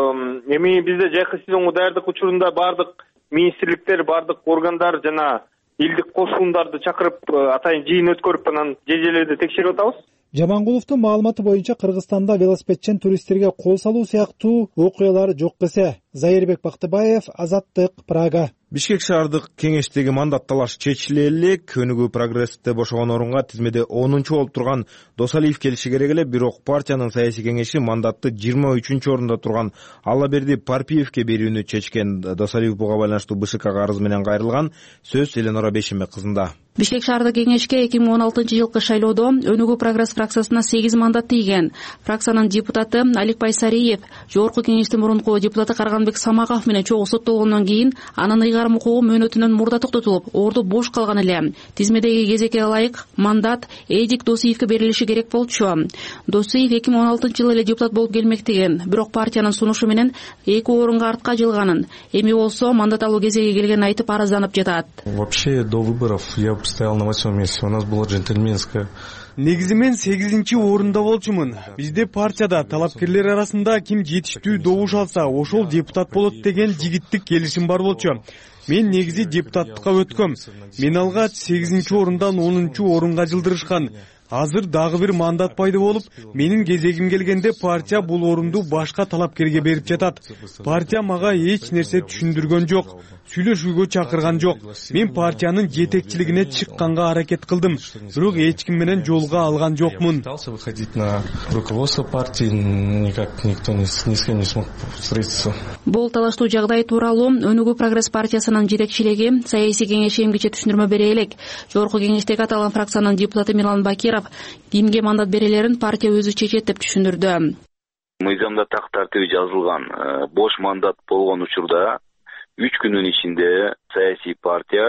эми бизде жайкы сезонго даярдык учурунда бардык министрликтер, бардык органдар жана элдик кошундарды чакырып атайын жыйын өткөрүп, анан жерлерди текшерип атабыз. Жамангуловдун маалыматы боюнча Кыргызстанда велосипедчен туристтерге кол салуу сыяктуу окуялар жок десе. Зайырбек Бактыбаев, Азаттык, Прага. Бишкек шаардык кеңештеги мандат талаш чечиле элек. Өнүгүү прогрессте бошогон орунга тизмеде 10-чу болуп турган Досалиев келиши керек эле, бирок партиянын саясий кеңеши мандатты 23-орунда турган Аллаберди Парпиевке берүүнү чечкен. Досалиев буга байланыштуу БШКга арыз менен кайрылган. Сөз Эленора Бешембек кызында. Бишкек шаардык кеңешке 2016-жылкы шайлоодо Өнүгүү прогресс фракциясына 8 мандат тийген. Фракциянын депутаты Аликбай Сариев, жогорку кеңештин мурунку депутаты Карганбек Самагов менен чогуу соттолгондон кийин анын ыйгарым укугу мөөнөтүнөн мурда токтотулуп, орду бош калган эле. Тизмедеги кезекке ылайык мандат Эдик Досиевке берилиши керек болчу. Досиев 2016-жылы эле депутат болуп келмектеген, бирок партиянын сунушу менен 2 орунга артка жылганын. Эми болсо мандат алуу кезеги келгенин айтып арызданып жатат. Вообще до выборов я стоял на 8-м месте. У нас было джентльменское. Негизи мен 8-чи орунда болчумун. Бизде партияда талапкерлер арасында ким жетиштүү добуш алса, ошол депутат болот деген жигиттик келишим бар болчу. Мен негизи депутаттыкка өткөм. Мен алгач 8-чи орундан 10-чу орунга жылдырышкан. Азыр дагы бир мандат пайда болуп, менин кезегим келгенде партия бул орунду башка талапкерге берип жатат. Партия мага эч нерсе түшүндүргөн жок, сүйлөшүүгө чакырган жок. Мен партиянын жетекчилигине чыкканга аракет кылдым, бирок эч ким менен жолго алган жокмун. Выходить на руководство партии, никак никто ни с кем не смог встретиться. Бул талаштуу жагдай тууралуу Өнүгүү прогресс партиясынын жетекчилиги саясий кеңешке эмгиче түшүндүрмө бере элек. Жогорку кеңештеги аталган фракциянын депутаты Мирлан Бакиров кимге мандат берелерин партия өзү чечет деп түшүндүрдү. Мыйзамда так тартиби жазылган. Бош мандат болгон учурда 3 күнүн ичинде саясий партия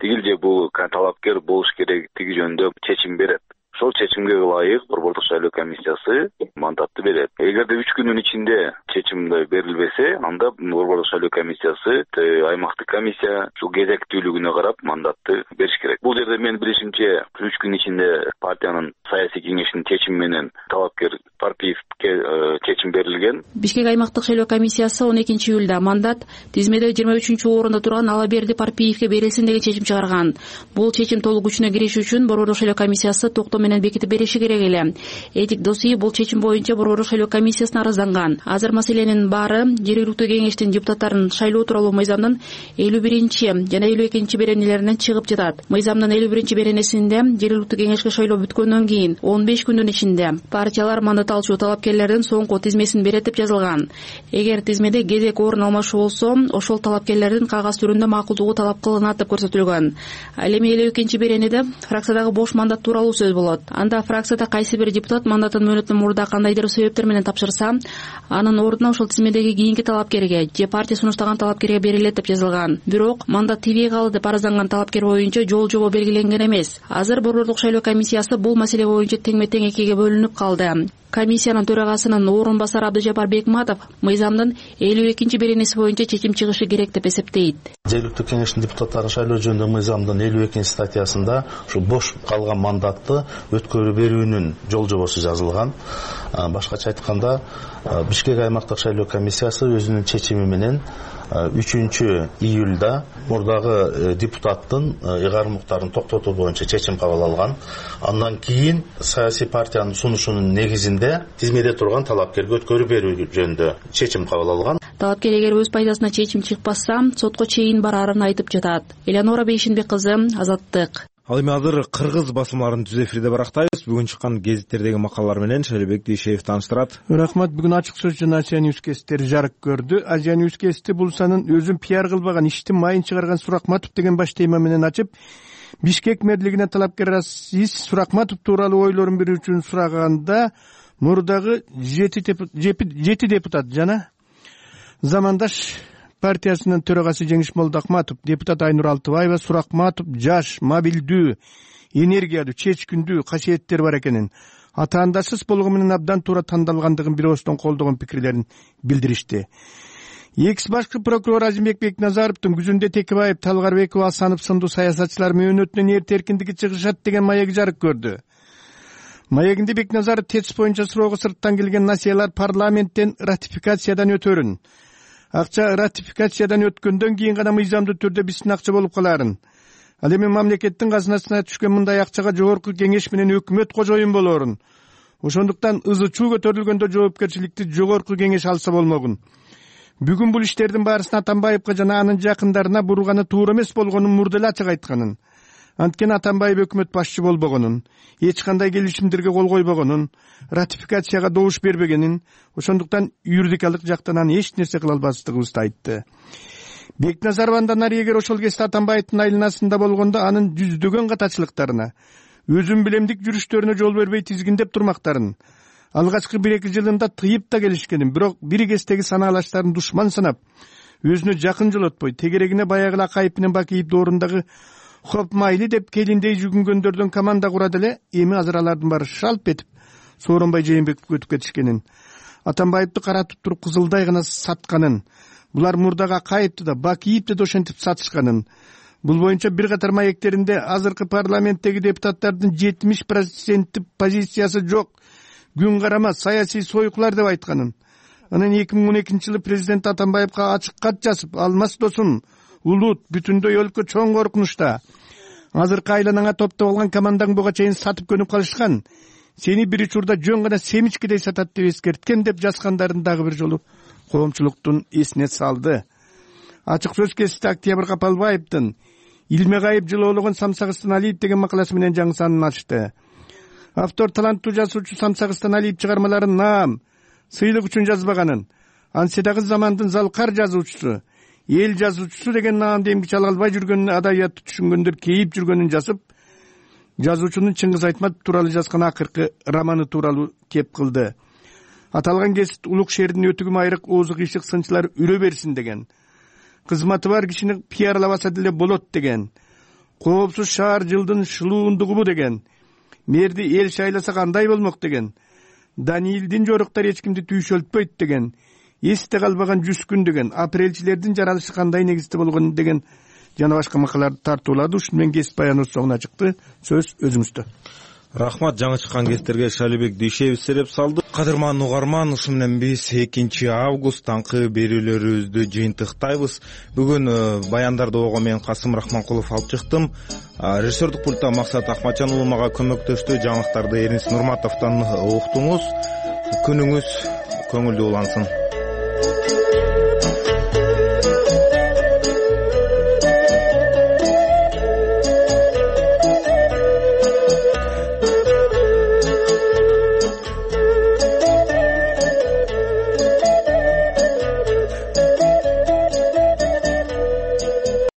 тигил же бул талапкер болуш керектиги жөнүндө чечим берет. Ошол чечимге ылайык Борбордук шайлоо комиссиясы мандатты берет. Эгерде 3 күнүн ичинде чечим берилбесе, анда Борбордук шайлоо комиссиясы аймактык комиссия ушул кезектүүлүгүнө карап мандатты бериш керек. Бул жерде менин билишимче 3 күн ичинде партиянын саясий кеңешинин чечими менен талапкер Парпиевке чечим берилген. Бишкек аймактык шайлоо комиссиясы 12-июлда мандат тизмеде 23-орунда турган Алаберди Парпиевке берилсин деген чечим чыгарган. Бул чечим толук күчүнө кириши үчүн Борбордук шайлоо комиссиясы токтом менен бекитип бериши керек эле. Этик досий бул чечим боюнча Борбордук шайлоо комиссиясына арызданган. Азыр маселенин баары жергиликтүү кеңештин депутаттарын шайлоо тууралуу мыйзамдын 51 жана 52 беренелеринен чыгып жатат. Мыйзамдын 51 беренесинде жергиликтүү кеңешке шайлоо бүткөндөн кийин 15 күндүн ичинде партиялар мандат алчу талапкерлердин соңку тизмесин берет деп жазылган. Эгер тизмеде кезек орун алмашуу болсо, ошол талапкерлердин кагаз түрүндө макулдугу талап кылынат деп көрсөтүлгөн. Ал эми 52 беренеде фракциядагы бош мандат тууралуу сөз болот. Анда фракцияда кайсы бир депутат мандатын мөөнөттөн мурда кандайдыр себептер менен тапшырса, анын ордуна ошол тизмедеги кийинки талапкерге же партия сунуштаган талапкерге берилет деп жазылган. Бирок мандат тийбей калды деп арызданган талапкер боюнча жол жобо белгиленген эмес. Азыр Борбордук шайлоо комиссиясы бул маселе боюнча теңме-тең экиге бөлүнүп калды. Комиссиянын төрагасынын орун басары Абдыжапар Бекматов мыйзамдын 52 беренеси боюнча чечим чыгышы керек деп эсептейт. Жергиликтүү кеңештин депутаттарын шайлоо жөнүндө мыйзамдын 52 статьясында ушу бош калган мандатты өткөрүп берүүнүн жол жобосу жазылган. Башкача айтканда, Бишкек аймактык шайлоо комиссиясы өзүнүн чечими менен 3-июлда мурдагы депутаттын ыйгарым укуктарын токтотуу боюнча чечим кабыл алган. Андан кийин саясий партиянын сунушунун негизинде тизмеде турган талапкерге өткөрүп берүү жөнүндө чечим кабыл алган. Талапкер эгер өз пайдасына чечим чыкпаса, сотко чейин барарын айтып жатат. Элеонора Бейшинбек кызы, Азаттык. Ал эми азыр кыргыз басылмаларын түз эфирде барактайбыз. Бүгүн чыккан гезиттердеги макалалар менен Шайлообек Дүйшеев тааныштырат. Рахмат. Бүгүн ачык сөз жана Азия Ньюс гезиттери жарык көрдү. Азия Ньюс гезити бул санын өзүн пиар кылбаган иштин майын чыгарган Суракматов деген баш тема менен ачып, Бишкек мэрлигине талапкер Азиз Суракматов тууралуу ойлорун берүү үчүн сураганда мурдагы 7 депутат жана замандаш партиясынын төрагасы Жеңиш Молдоахматов, депутат Айнур Алтыбаева Суракматов жаш, мобилдүү, энергиялуу, чечкиндүү касиеттери бар экенин, атаандасыз болгону менен абдан туура тандалгандыгын бир ооздон колдогон пикирлерин билдиришти. Экс башкы прокурор Азимбек Бекназаровдун күзүндө Текебаев, Талгарбеков, Асанов сындуу саясатчылар мөөнөтүнөн эрте эркиндикке чыгышат деген маеги жарык көрдү. Маегинде Бекназаров тетиш боюнча суроого сырттан келген насыялар парламенттен ратификациядан өтөрүн. Акча ратификациядан өткөндөн кийин гана мыйзамдуу түрдө биздин акча болуп каларын. Ал эми мамлекеттин казынасына түшкөн мындай акчага жогорку кеңеш менен өкмөт кожоюн болорун. Ошондуктан ызы-чуу көтөрүлгөндө жоопкерчиликти жогорку кеңеш алса болмогун. Бүгүн бул иштердин баарысын Атамбаевга жана анын жакындарына бурганы туура эмес болгонун мурда эле ачык айтканын. Анткени Атамбаев өкмөт башчы болбогонун, эч кандай келишимдерге кол койбогонун, ратификацияга добуш бербегенин, ошондуктан юридикалык жактан аны эч нерсе кыла албастыгыбызды айтты. Бекназаров андан ары эгер ошол кезде Атамбаевдин айланасында болгондо анын жүздөгөн катачылыктарына, өзүн билемдик жүрүштөрүнө жол бербей тизгиндеп турмактарын, алгачкы 1-2 жылында тыйып да келишкенин, бирок бир кездеги санаалаштарын душман санап, өзүнө жакын жолотпой, тегерегине баягы Акаев менен Бакиевди ордундагы хоп майли деп келиндей жүгүнгөндөрдөн команда курат эле, эми азыр алардын баары шалп этип Сооронбай Жээнбековго өтүп кетишкенин, Атамбаевди каратып туруп кызылдай гана сатканын, булар мурдага Акаевди да Бакиевди да ошентип сатышканын, бул боюнча бир катар маектеринде азыркы парламенттеги депутаттардын 70% позициясы жок, күн карама саясий сойкулар деп айтканын. Анан 2012-жылы президент Атамбаевга ачык кат жазып, алмас досум, улут бүтүндөй өлкө чоң коркунучта. Азыркы айланаңа топтоп алган командаң буга чейин сатып көнүп калышкан. Сени бир учурда жөн гана семичкедей сатат деп эскерткен деп жазгандарын дагы бир жолу коомчулуктун эсине салды. Ачык сөз гезити Октябрь Капалбаевдин Илмегайып жылоологон Самсагыстан Алиев деген макаласы менен жаңы санын ачты. Автор таланттуу жазуучу Самсагыстан Алиев чыгармаларын наам, сыйлык үчүн жазбаганын, анседагы замандын залкар жазуучусу, эл жазуучусу деген наамды эмгиче ала албай жүргөнүн адабиятты түшүнгөндөр кейип жүргөнүн жазып, жазуучунун Чыңгыз Айтматов тууралуу жазган акыркы романы тууралуу кеп кылды. Аталган гезит улук шээрдин өтүгү майрык оозу кыйшык сынчылар үрө берсин деген. Кызматы бар кишини пиарлабаса деле болот деген. коопсуз шаар жылдын шылуундугубу деген, мэрди эл шайласа кандай болмок деген, Даниилдин жоруктары эч кимди түйшөлтпөйт деген, эсте калбаган 100 күн деген, апрелчилердин жаралышы кандай негизде болгон деген жана башка макалаларды тартуулады. Ушуну менен кесип баяныбыз соңуна чыкты. Сөз өзүңүздө. Рахмат, жаңы чыккан кестерге Шалибек Дүйшебиев сереп салды. Кадырман угарман, ушу менен биз 2 август таңкы берүүлөрүбүздү жыйынтыктайбыз. Бүгүн баяндарды огон мен Касым Рахманкулов алып чыктым. Режиссердук пультта Максат Акматжан уулу мага көмөктөштү. Жаңылыктарды Эрнис Нурматовдон уктуңуз. Күнүңүз көңүлдүү улансын.